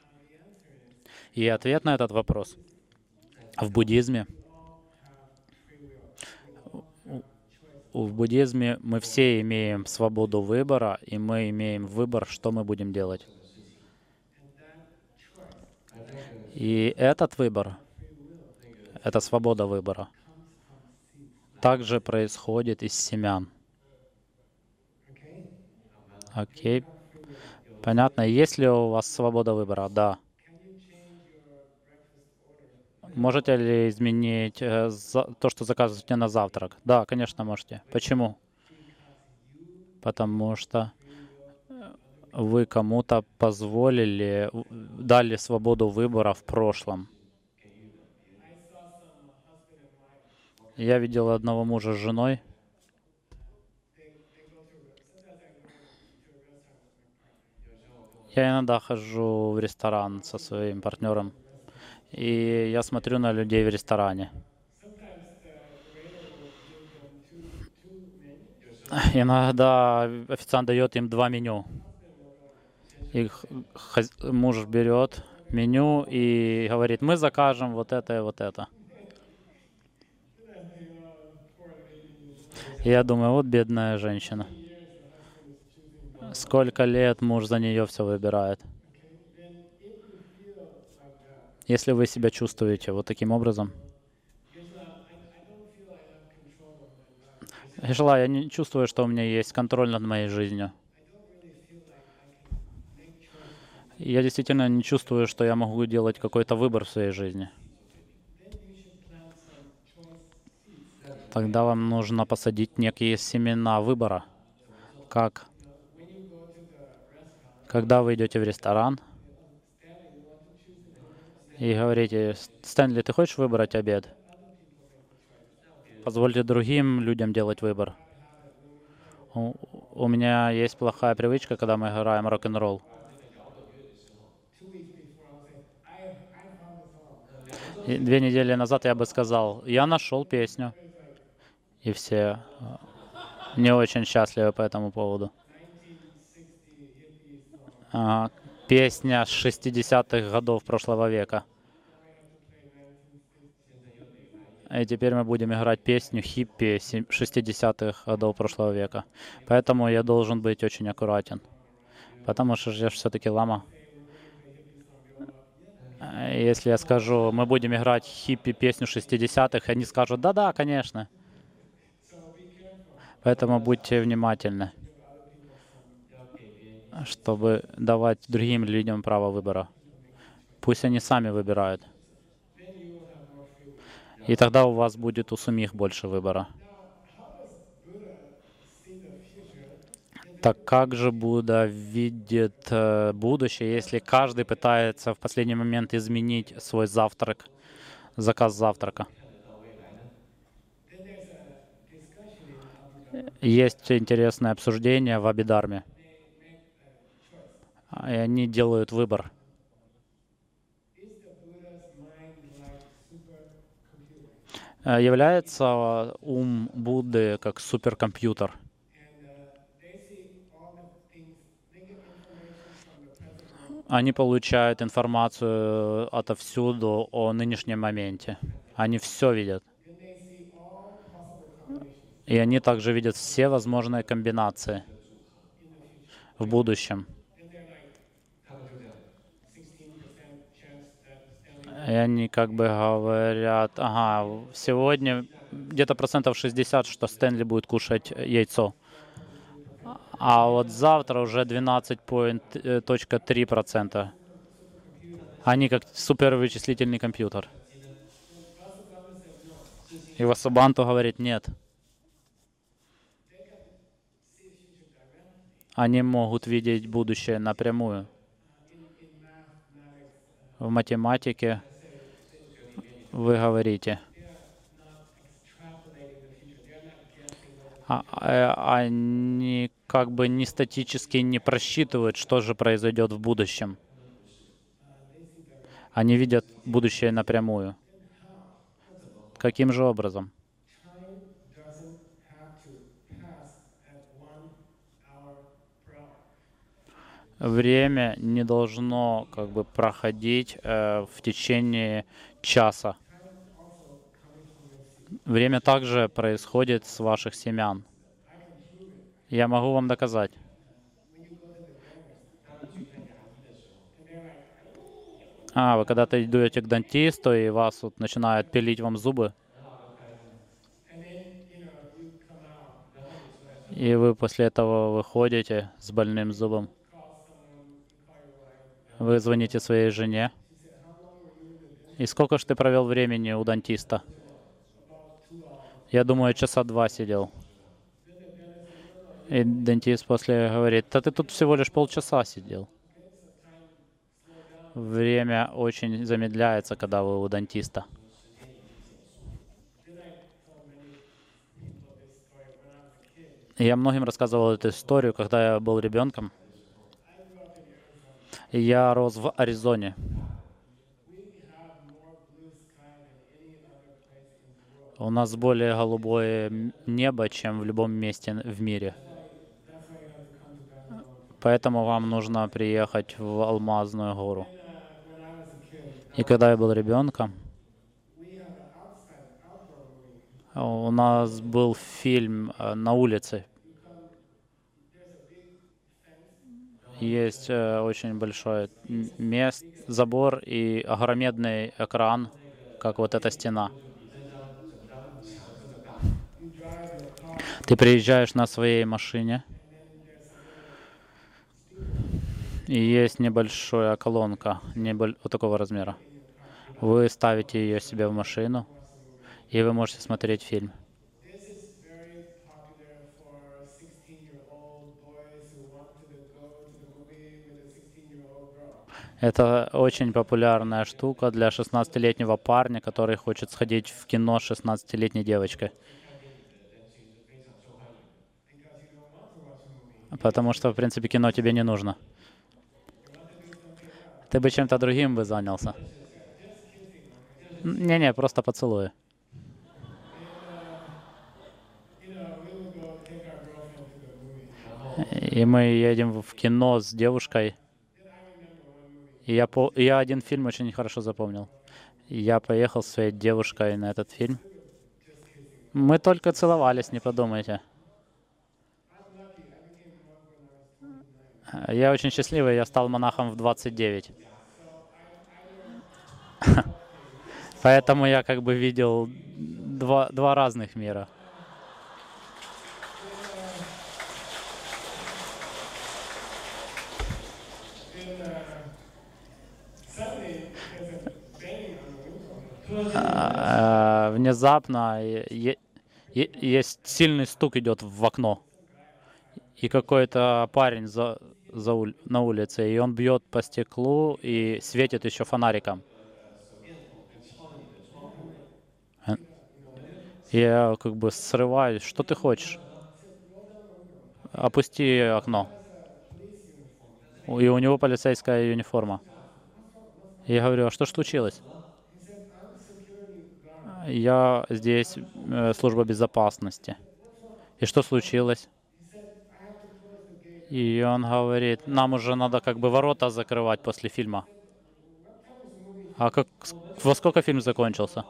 И ответ на этот вопрос в буддизме. В буддизме мы все имеем свободу выбора, и мы имеем выбор, что мы будем делать. И этот выбор, эта свобода выбора, также происходит из семян. Окей. Понятно. Есть ли у вас свобода выбора? Да. Можете ли изменить э, за- то, что заказываете на завтрак? Да, конечно, можете. Почему? Потому что вы кому-то позволили, в- дали свободу выбора в прошлом. Я видел одного мужа с женой. Я иногда хожу в ресторан со своим партнером, и я смотрю на людей в ресторане. Иногда официант дает им два меню. Их хаз- муж берет меню и говорит: мы закажем вот это и вот это. Я думаю, вот бедная женщина. Сколько лет муж за нее все выбирает. Если вы себя чувствуете вот таким образом, Гешла, я не чувствую, что у меня есть контроль над моей жизнью. Я действительно не чувствую, что я могу делать какой-то выбор в своей жизни. Тогда вам нужно посадить некие семена выбора. Как? Когда вы идете в ресторан и говорите: Стэнли, ты хочешь выбрать обед? Позвольте другим людям делать выбор. У, у меня есть плохая привычка, когда мы играем рок-н-ролл. И две недели назад я бы сказал: я нашел песню. И все э, не очень счастливы по этому поводу. А, песня с шестидесятых годов прошлого века. И теперь мы будем играть песню хиппи шестидесятых годов прошлого века. Поэтому я должен быть очень аккуратен. Потому что я все-таки лама. Если я скажу: мы будем играть хиппи песню шестидесятых, они скажут: да-да, конечно. Поэтому будьте внимательны, чтобы давать другим людям право выбора. Пусть они сами выбирают. И тогда у вас будет у самих больше выбора. Так как же Будда видит э, будущее, если каждый пытается в последний момент изменить свой завтрак, заказ завтрака? Есть интересное обсуждение в Абидарме. И они делают выбор. Э, Является ум Будды как суперкомпьютер? Они получают информацию отовсюду о нынешнем моменте. Они все видят. И они также видят все возможные комбинации в будущем. И они как бы говорят: ага, сегодня где-то процентов шестьдесят, что Стэнли будет кушать яйцо. А вот завтра уже двенадцать целых три процента. Они как супервычислительный компьютер. И Васубанту говорит: нет. Они могут видеть будущее напрямую. В математике вы говорите: а, а, они как бы не статически не просчитывают, что же произойдет в будущем. Они видят будущее напрямую. Каким же образом? Время не должно как бы проходить э, в течение часа. Время также происходит с ваших семян. Я могу вам доказать. А, вы когда-то идете к дантисту, и вас вот начинают пилить вам зубы. И вы после этого выходите с больным зубом. Вы звоните своей жене. И сколько же ты провел времени у дантиста? Я думаю, часа два сидел. И дентист после говорит: да ты тут всего лишь полчаса сидел. Время очень замедляется, когда вы у дантиста. Я многим рассказывал эту историю, когда я был ребенком. Я рос в Аризоне. У нас более голубое м- небо, чем в любом месте н- в мире. Поэтому вам нужно приехать в Алмазную гору. И когда я был ребенком, у нас был фильм э, «На улице». Есть э, очень большой м- мест, забор и огромный экран, как вот эта стена. Ты приезжаешь на своей машине, и есть небольшая колонка неболь- вот такого размера. Вы ставите ее себе в машину, и вы можете смотреть фильм. Это очень популярная штука для шестнадцатилетнего парня, который хочет сходить в кино с шестнадцатилетней девочкой. Потому что, в принципе, кино тебе не нужно. Ты бы чем-то другим бы занялся. Н- Не-не, просто поцелуй. И мы едем в кино с девушкой. И я, по... и я один фильм очень хорошо запомнил. И я поехал с своей девушкой на этот фильм. Мы только целовались, не подумайте. Я очень счастливый, я стал монахом в двадцать девять. Поэтому я как бы видел два, два разных мира. А, Внезапно е- е- е- есть сильный стук идет в окно. И какой-то парень за, за уль- на улице, и он бьет по стеклу и светит еще фонариком. Э, Я как бы срываюсь. Что ты хочешь? Опусти окно. У- И у него полицейская униформа. Я говорю: а что ж случилось? Я здесь э, служба безопасности. И что случилось? И он говорит: нам уже надо как бы ворота закрывать после фильма. А как, с- во сколько фильм закончился?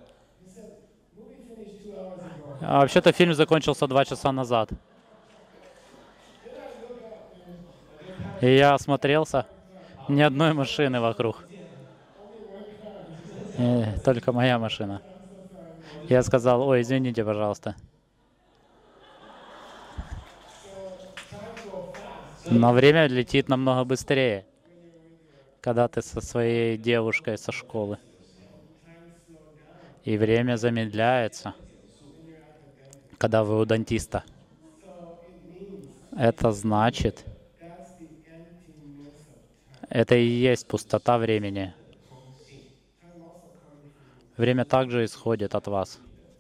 А вообще-то фильм закончился два часа назад. И я осмотрелся, ни одной машины вокруг. Э, только моя машина. Я сказал: ой, извините, пожалуйста. Но время летит намного быстрее, когда ты со своей девушкой со школы. И время замедляется, когда вы у дантиста. Это значит, это и есть пустота времени. Время также исходит от вас.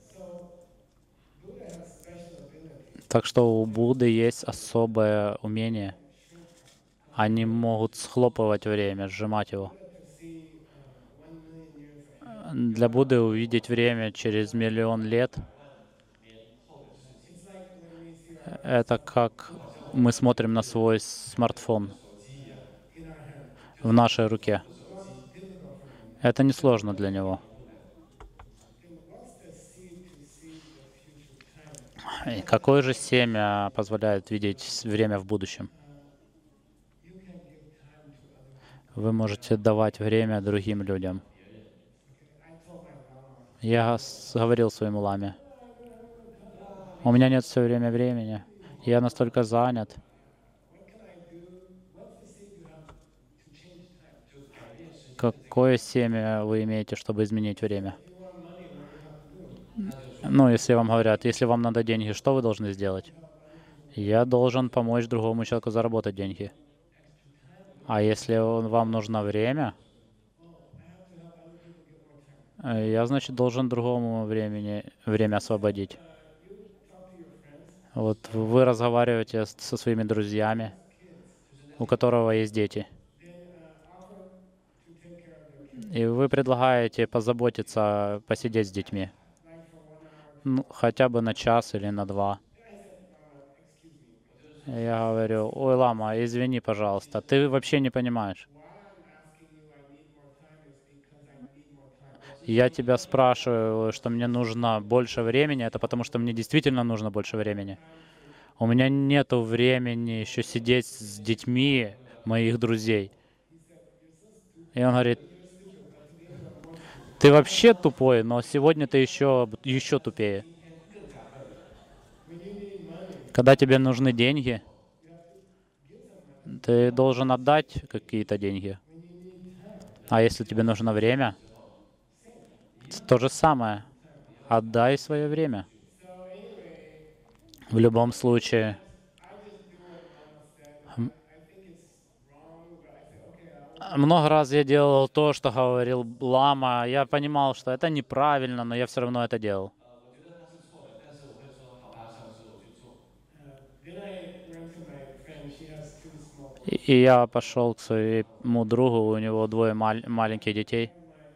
Так что у Будды есть особое умение. Они могут схлопывать время, сжимать его. Для Будды увидеть время через миллион лет — это как мы смотрим на свой смартфон в нашей руке. Это несложно для него. И какое же семя позволяет видеть с- время в будущем? Вы можете давать время другим людям. Я с- говорил своему ламе: у меня нет все время времени, я настолько занят. Какое семя вы имеете, чтобы изменить время? Ну, если вам говорят: если вам надо деньги, что вы должны сделать? Я должен помочь другому человеку заработать деньги. А если он- вам нужно время, э, я, значит, должен другому времени, время освободить. Вот вы разговариваете с- со своими друзьями, у которого есть дети, и вы предлагаете позаботиться, посидеть с детьми. Ну, хотя бы на час или на два. Я говорю: ой, лама, извини, пожалуйста, ты вообще не понимаешь. Я тебя спрашиваю, что мне нужно больше времени, это потому что мне действительно нужно больше времени. У меня нету времени еще сидеть с детьми моих друзей. И он говорит: ты вообще тупой, но сегодня ты еще, еще тупее. Когда тебе нужны деньги, ты должен отдать какие-то деньги. А если тебе нужно время, то же самое. Отдай свое время. В любом случае, м, много раз я делал то, что говорил лама. Я понимал, что это неправильно, но я все равно это делал. Then I went to my friend. She has two small. И и я пошел к своему другу, у него двое маль- маленьких детей.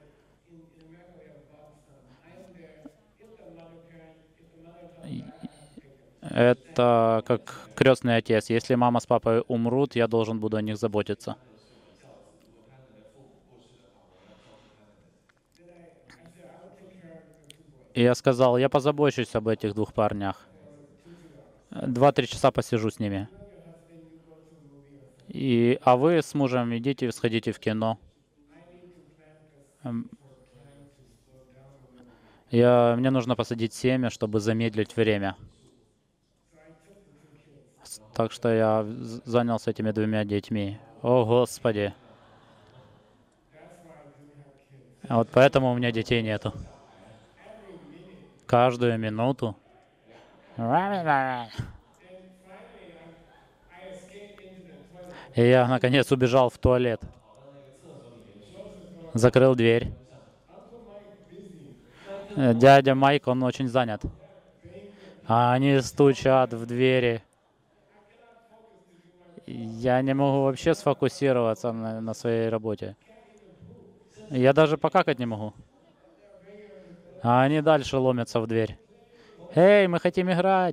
И Это как крестный отец. Если мама с папой умрут, я должен буду о них заботиться. И я сказал: я позабочусь об этих двух парнях. Два-три часа посижу с ними. И, а вы с мужем идите, сходите в кино. М, Я, мне нужно посадить семя, чтобы замедлить время. С- Так что я з- занялся этими двумя детьми. О, Господи! А вот поэтому у меня детей нету. Каждую минуту. И я, наконец, убежал в туалет. Закрыл дверь. Э, Дядя Майк, он очень занят. А они стучат в двери. Я не могу вообще сфокусироваться на, на своей работе. Я даже покакать не могу. А они дальше ломятся в дверь. Эй, мы хотим играть.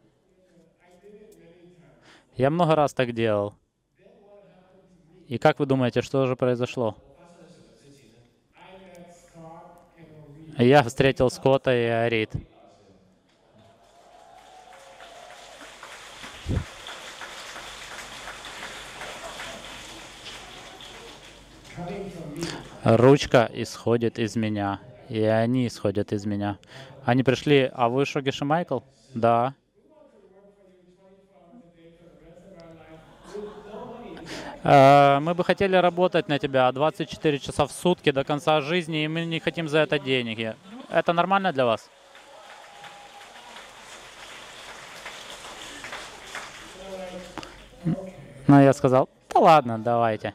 Я много раз так делал. И как вы думаете, что же произошло? Я встретил Скотта и Арит. Ручка исходит из меня, и они исходят из меня. Они пришли: а вы Шогиш и Майкл? Да. «Э, Мы бы хотели работать на тебя двадцать четыре часа в сутки до конца жизни, и мы не хотим за это деньги. Это нормально для вас? Ну, я сказал: да ладно, давайте.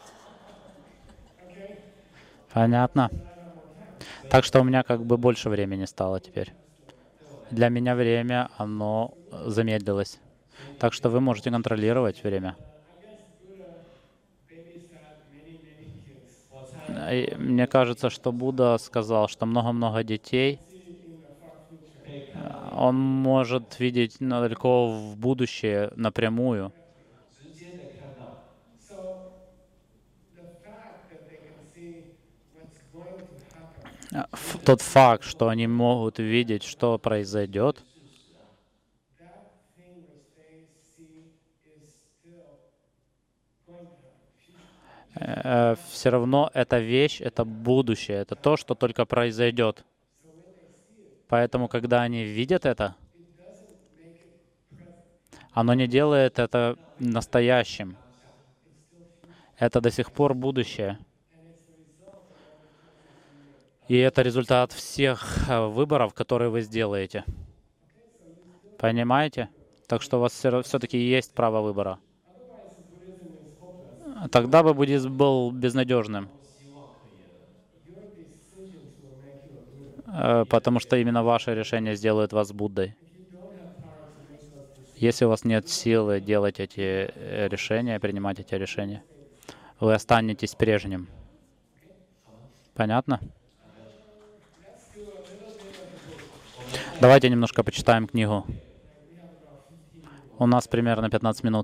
Понятно. Так что у меня как бы больше времени стало теперь. Для меня время, оно замедлилось. Так что вы можете контролировать время. И мне кажется, что Будда сказал, что много-много детей, э, он может видеть далеко в будущее напрямую. Э, ф- Тот факт, что они могут видеть, что произойдет, все равно эта вещь, это будущее, это то, что только произойдет. Поэтому, когда они видят это, оно не делает это настоящим. Это до сих пор будущее. И это результат всех э, выборов, которые вы сделаете. Понимаете? Так что у вас все-таки есть право выбора. Тогда бы буддизм был безнадежным. Э, Потому что именно ваше решение сделает вас Буддой. Если у вас нет силы делать эти э, решения, принимать эти решения, вы останетесь прежним. Понятно? Давайте немножко почитаем книгу. У нас примерно пятнадцать минут.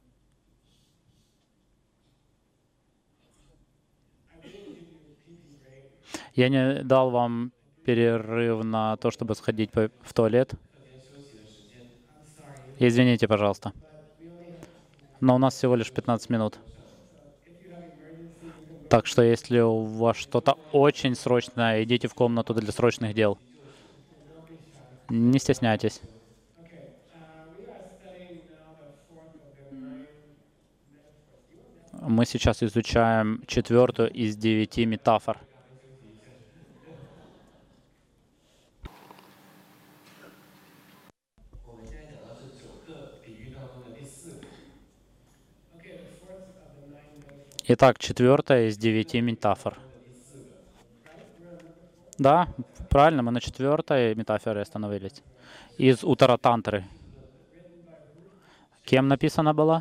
Я не дал вам перерыв на то, чтобы сходить по- в туалет. Извините, пожалуйста. Но у нас всего лишь пятнадцать минут. Так что если у вас что-то очень срочное, идите в комнату для срочных дел. Не стесняйтесь. Мы сейчас изучаем четвертую из девяти метафор. Итак, четвертая из девяти метафор. Да, правильно, мы на четвертой метафоре остановились. Из Уттара-тантры. Кем написана была?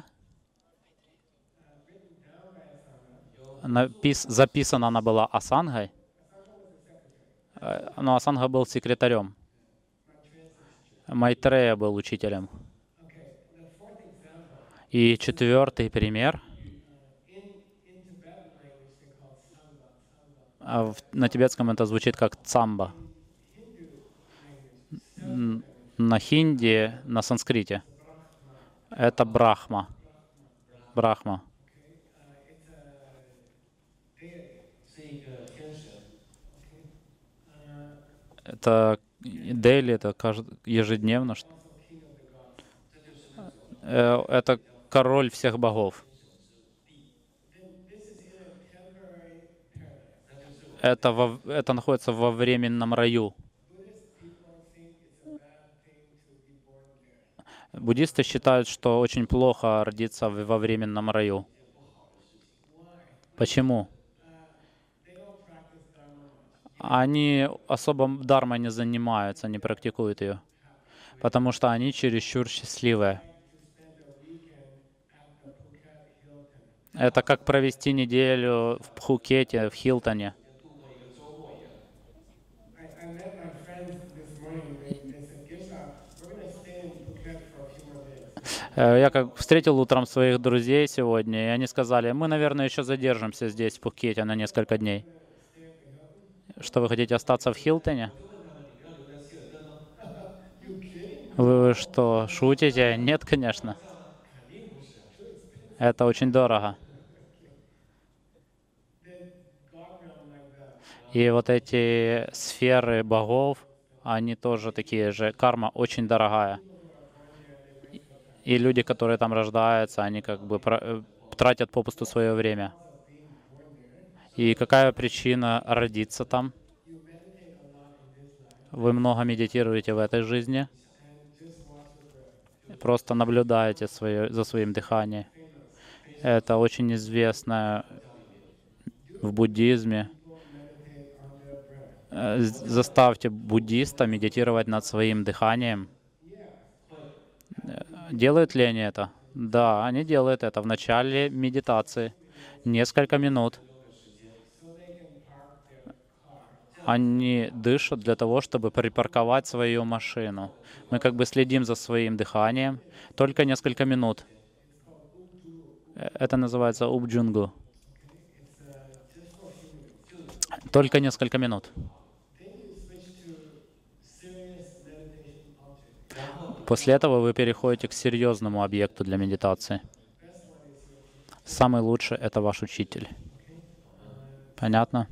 Напис... Записана она была Асангой. Э, Но Асанга был секретарем. Майтрея был учителем. И четвертый пример. А в- На тибетском это звучит как цамба. Н- На хинди, на санскрите. Это брахма. Брахма. Это дейли, это кажд- ежедневно. ш- Э, Это король всех богов. Это, во- это находится во временном раю. Буддисты считают, что очень плохо родиться в- во временном раю. Почему? Они особо дармой не занимаются, не практикуют ее, потому что они чересчур счастливые. Это как провести неделю в Пхукете, в Хилтоне. I, I met my friends this morning, they, they said, Geshe, we're gonna stay in Phuket for a few more days. Э, Я как встретил утром своих друзей сегодня, и они сказали, мы, наверное, еще задержимся здесь, в Пхукете, на несколько дней. Что, вы хотите остаться в Хилтоне? Вы что, шутите? Нет, конечно. Это очень дорого. И вот эти сферы богов, они тоже такие же. Карма очень дорогая. И люди, которые там рождаются, они как бы про- э, тратят попусту свое время. И какая причина родиться там? Вы много медитируете в этой жизни, просто наблюдаете свое, за своим дыханием. Это очень известно в буддизме. Э, з- Заставьте буддиста медитировать над своим дыханием. Э, Делают ли они это? Да, они делают это в начале медитации. Несколько минут. Они дышат для того, чтобы припарковать свою машину. Мы как бы следим за своим дыханием. Только несколько минут. Э, Это называется убджунгу. Только несколько минут. После этого вы переходите к серьезному объекту для медитации. Самый лучший — это ваш учитель. Понятно?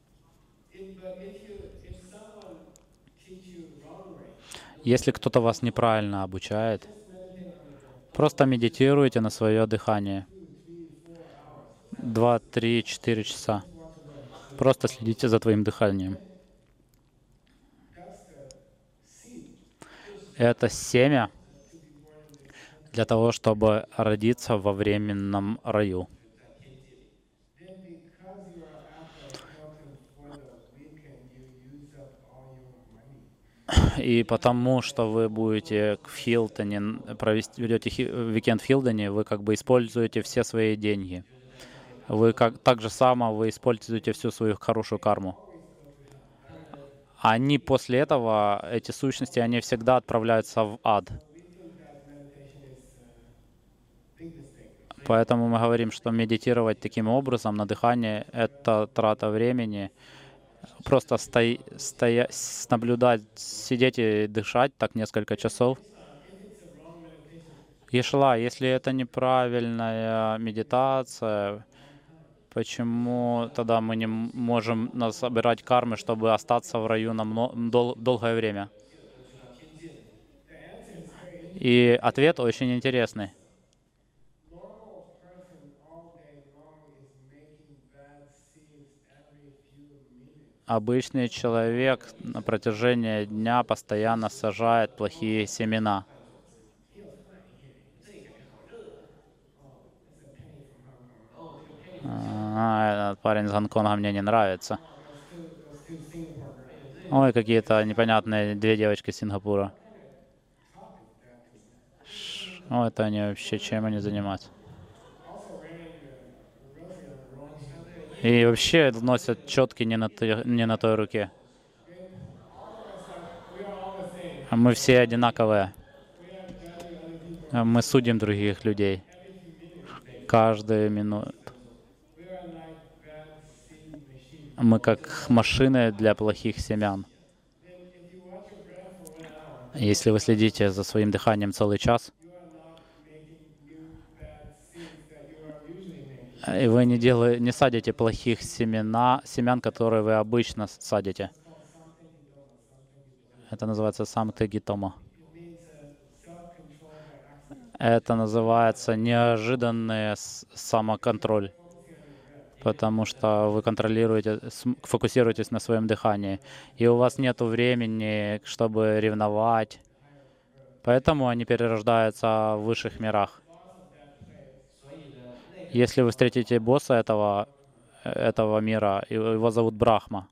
Если кто-то вас неправильно обучает, просто медитируйте на свое дыхание. Два, три, четыре часа. Просто следите за твоим дыханием. Это семя, для того, чтобы родиться во временном раю. then because you are after helping for the weekend, you use up all your money. И потому, что вы будете в Хилтоне провести, ведете хи- уикенд в Хилтоне, вы как бы используете все свои деньги. Вы как так же само вы используете всю свою хорошую карму. Они после этого, эти сущности, они всегда отправляются в ад. Поэтому мы говорим, что медитировать таким образом на дыхание — это трата времени. Просто стой, стоя, с- наблюдать, сидеть и дышать так несколько часов. Ешла, если это неправильная медитация, почему тогда мы не м- можем насобирать кармы, чтобы остаться в раю на мно- дол- долгое время? И ответ очень интересный. Normal person all day long is making bad seeds every few minutes. Обычный человек на протяжении дня постоянно сажает плохие семена. А, этот парень из Гонконга мне не нравится. Ой, какие-то непонятные две девочки из Сингапура. Ш- Ой, это они вообще, чем они занимаются? И вообще носят четки не на, той- не на той руке. А мы все одинаковые. А мы судим других людей каждую минуту. Мы как машины для плохих семян. Если вы следите за своим дыханием целый час, и вы не, делаете, не садите плохих семена, семян, которые вы обычно садите. Это называется самтегитома. Это называется неожиданный с- самоконтроль, потому что вы контролируете, см- фокусируетесь на своем дыхании, и у вас нет времени, чтобы ревновать. Поэтому они перерождаются в высших мирах. Если вы встретите босса этого, этого мира, и его зовут Брахма,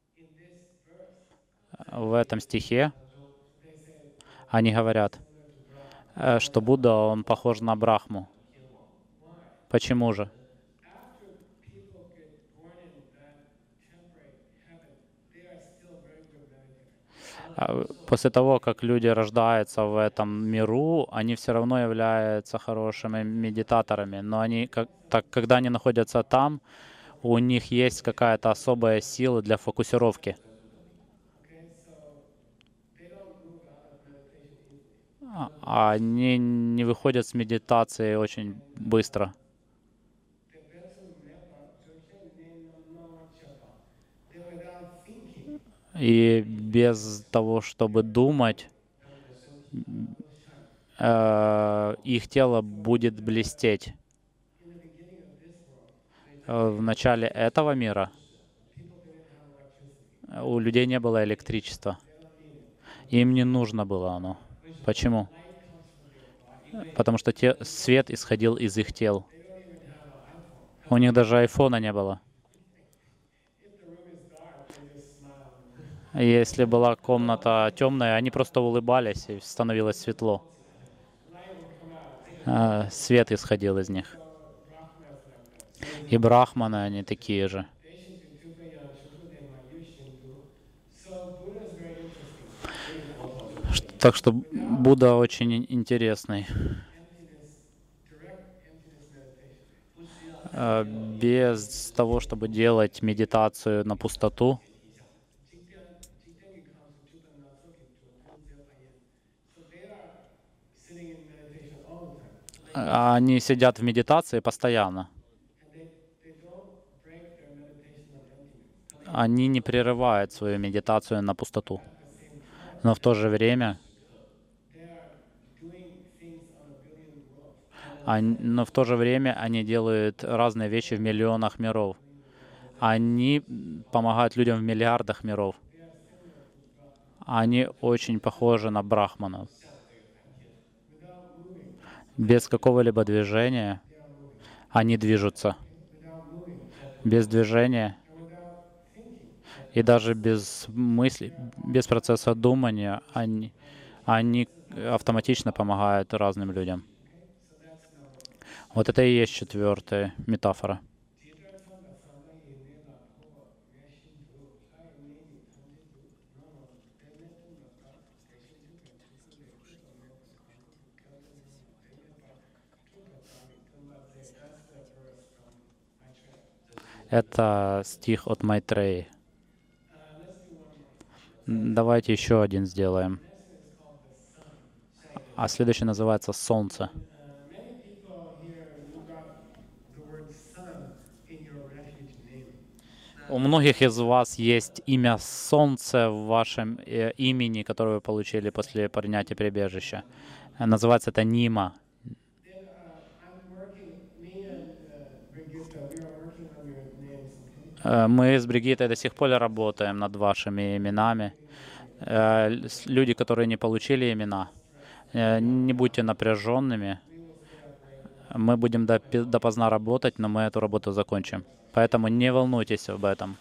в этом стихе они говорят, э, что Будда, он похож на Брахму. Почему же? А, После того, как люди рождаются в этом миру, они все равно являются хорошими медитаторами. Но они, как, так, когда они находятся там, у них есть какая-то особая сила для фокусировки. А а они не выходят с медитации очень быстро. И без того, чтобы думать, э, их тело будет блестеть. Э, В начале этого мира у людей не было электричества. Им не нужно было оно. Почему? Потому что те, свет исходил из их тел. У них даже айфона не было. Если была комната темная, они просто улыбались, и становилось светло. А, Свет исходил из них. И брахманы, они такие же. Ш- Так что Будда очень ин- интересный. А, Без того, чтобы делать медитацию на пустоту, а, они сидят в медитации постоянно. Они не прерывают свою медитацию на пустоту. Но в то же время, они, но в то же время они делают разные вещи в миллионах миров. Они м, помогают людям в миллиардах миров. Они очень похожи на брахманов. Без какого-либо движения они движутся. Без движения и даже без мысли, без процесса думания они, они автоматично помогают разным людям. Вот это и есть четвертая метафора. Это стих от Майтреи. Давайте еще один сделаем. А следующий называется «Солнце». У многих из вас есть имя Солнце в вашем э, имени, которое вы получили после принятия прибежища. Называется это Нима. Мы с Бригиттой до сих пор работаем над вашими именами. Люди, которые не получили имена, не будьте напряженными. Мы будем допоздна работать, но мы эту работу закончим. Поэтому не волнуйтесь об этом.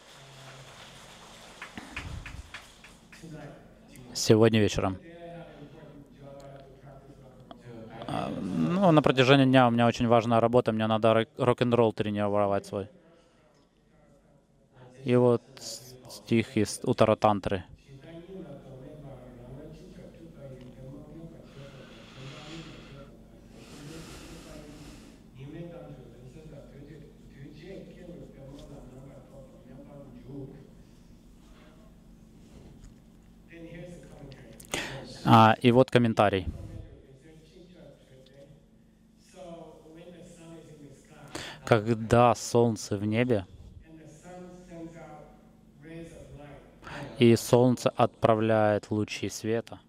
Сегодня вечером. Ну, на протяжении дня у меня очень важная работа. Мне надо рок-н-ролл тренировать свой. И вот стих из Уттара-тантры. А, и вот комментарий. Когда солнце в небе, и солнце отправляет лучи света,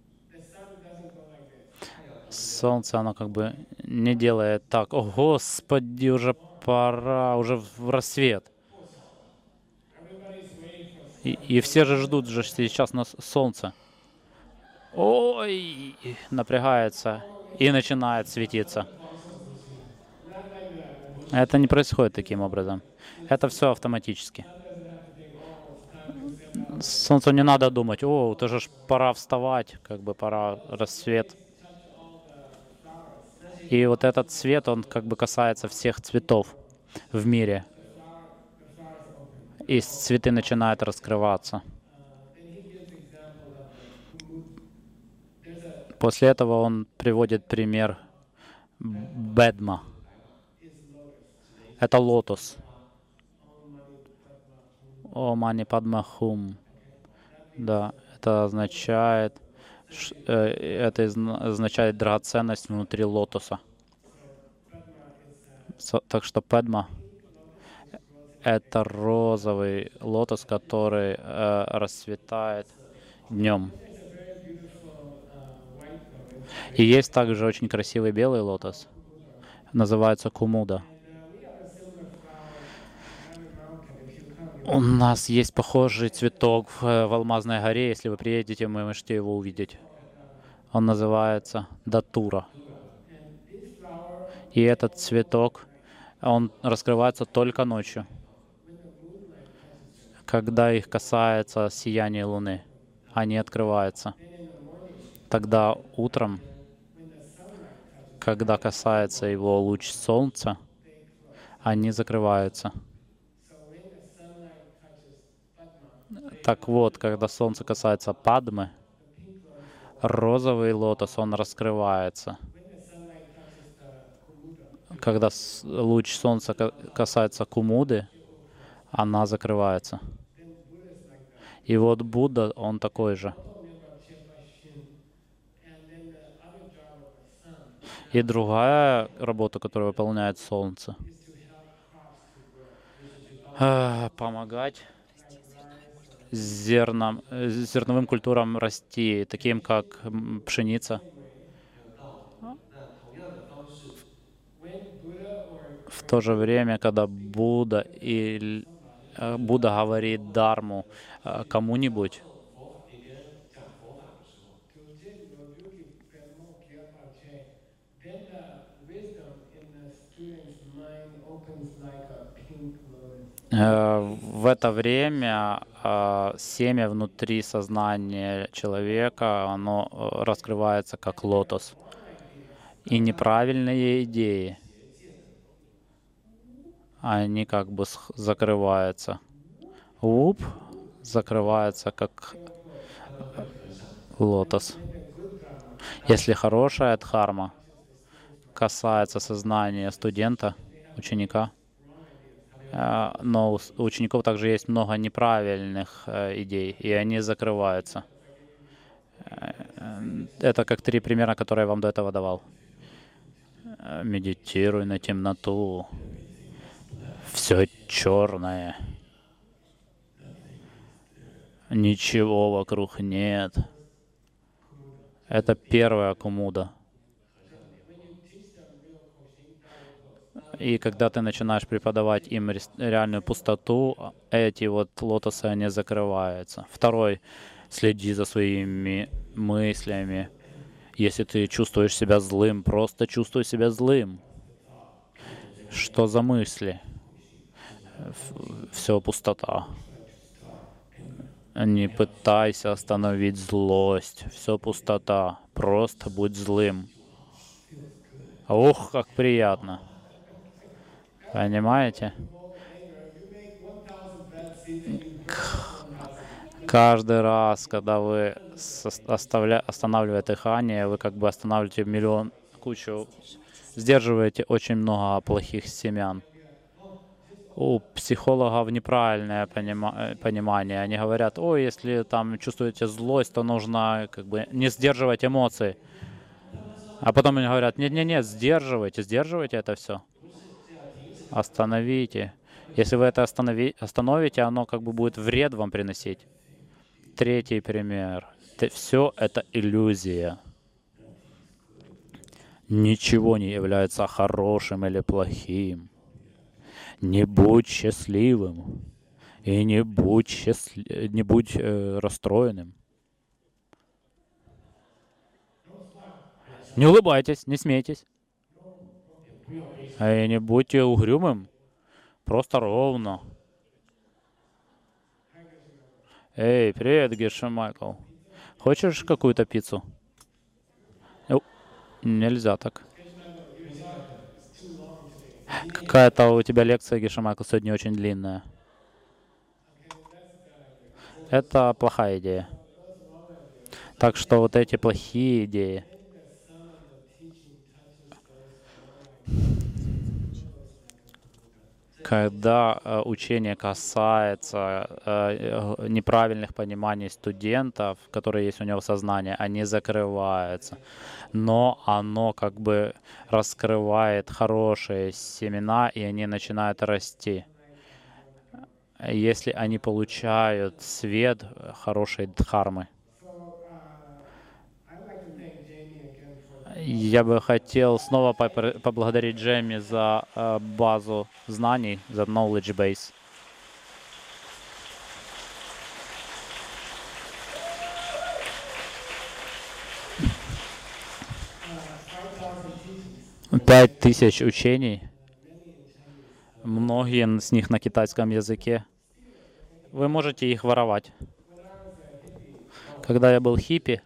солнце, оно как бы не делает так: «О, Господи, уже пора, уже в рассвет». И, и все же ждут же сейчас на солнце. Ой, напрягается и начинает светиться. Это не происходит таким образом. Это все автоматически. Солнцу не надо думать: о, тоже ж пора вставать, как бы пора рассвет. И вот этот свет, он как бы касается всех цветов в мире. И цветы начинают раскрываться. После этого он приводит пример Бедма. Это лотос. О мани падма хум. Да, это означает, это означает драгоценность внутри лотоса. Так что Падма — это розовый лотос, который э, расцветает днем. И есть также очень красивый белый лотос, называется Кумуда. У нас есть похожий цветок в, в Алмазной горе. Если вы приедете, вы можете его увидеть. Он называется Датура. И этот цветок, он раскрывается только ночью, когда их касается сияние Луны. Они открываются. Тогда утром, когда касается его луч солнца, они закрываются. Так вот, когда солнце касается Падмы, розовый лотос, он раскрывается. Когда луч солнца касается Кумуды, она закрывается. И вот Будда, он такой же. И другая работа, которую выполняет солнце, помогать зерном, зерновым культурам расти, таким как пшеница. В то же время, когда Будда, и, Будда говорит дарму кому-нибудь, Э, В это время э, семя внутри сознания человека, оно э, раскрывается как лотос. И неправильные идеи, они как бы сх- закрываются. Уп, закрывается как лотос. Если хорошая дхарма касается сознания студента, ученика, э, но у с- у учеников также есть много неправильных э, идей, и они закрываются. Э, э, Это как три примера, которые я вам до этого давал. Э, Медитируй на темноту. Все черное. Ничего вокруг нет. Это первая кумуда. И когда ты начинаешь преподавать им рес- реальную пустоту, эти вот лотосы, они закрываются. Второй, следи за своими мыслями. Если ты чувствуешь себя злым, просто чувствуй себя злым. Что за мысли? Все пустота. Не пытайся остановить злость. Все пустота. Просто будь злым. Ух, как приятно. Понимаете? Каждый раз, когда вы сос- оставля- останавливаете дыхание, вы как бы останавливаете миллион, кучу, сдерживаете очень много плохих семян. У психологов неправильное понима- э, понимание. Они говорят: ой, если там чувствуете злость, то нужно как бы не сдерживать эмоции. А потом они говорят: нет-нет-нет, сдерживайте, сдерживайте это все. Остановите. Если вы это останови- остановите, оно как бы будет вред вам приносить. Третий пример. Все это иллюзия. Ничего не является хорошим или плохим. Не будь счастливым и не будь, счастли... не будь э, расстроенным. Не улыбайтесь, не смейтесь. И не будьте угрюмым. Просто ровно. Эй, привет, Геша Майкл. Хочешь какую-то пиццу? О, нельзя так. Какая-то у тебя лекция, Геша Майкл, сегодня очень длинная. Это плохая идея. Так что вот эти плохие идеи, когда э, учение касается э, э, неправильных пониманий студентов, которые есть у него в сознании, они закрываются. Но оно как бы раскрывает хорошие семена, и они начинают расти. Если они получают свет э, хорошей дхармы. Я бы хотел снова попр- поблагодарить Джемми за э, базу знаний, за knowledge base. Пять тысяч учений, многие с них на китайском языке. Вы можете их воровать. Когда я был хиппи,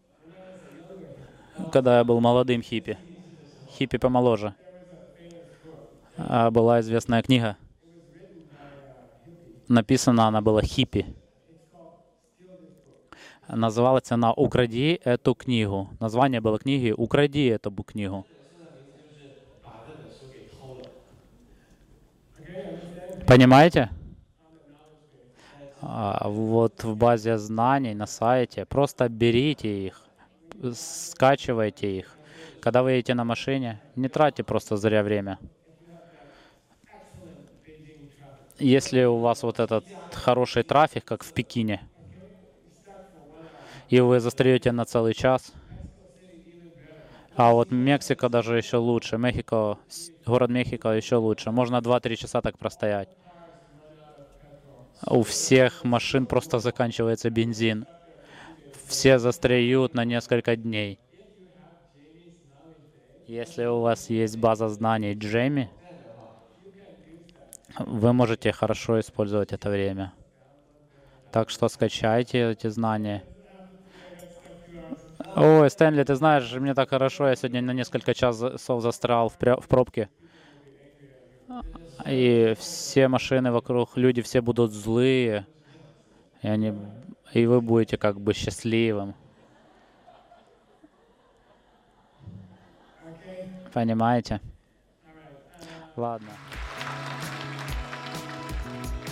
когда я был молодым хиппи, хиппи помоложе, а, была известная книга. Написана она была хиппи. Называлась она «Укради эту книгу». Название было книги «Укради эту бу- книгу». Понимаете? А, вот в базе знаний на сайте просто берите их, скачивайте их. Когда вы едете на машине, не тратьте просто зря время. Если у вас вот этот хороший трафик, как в Пекине, и вы застряете на целый час, а вот Мексика даже еще лучше, Мехико, с- город Мехико еще лучше, можно два-три часа так простоять. У всех машин просто заканчивается бензин. Все застряют на несколько дней. Если у вас есть база знаний Джемми, вы можете хорошо использовать это время. Так что скачайте эти знания. Ой, Стэнли, ты знаешь, мне так хорошо, я сегодня на несколько часов застрял в, пря- в пробке. И все машины вокруг, люди все будут злые, и, они, и вы будете как бы счастливым. Понимаете? Ладно.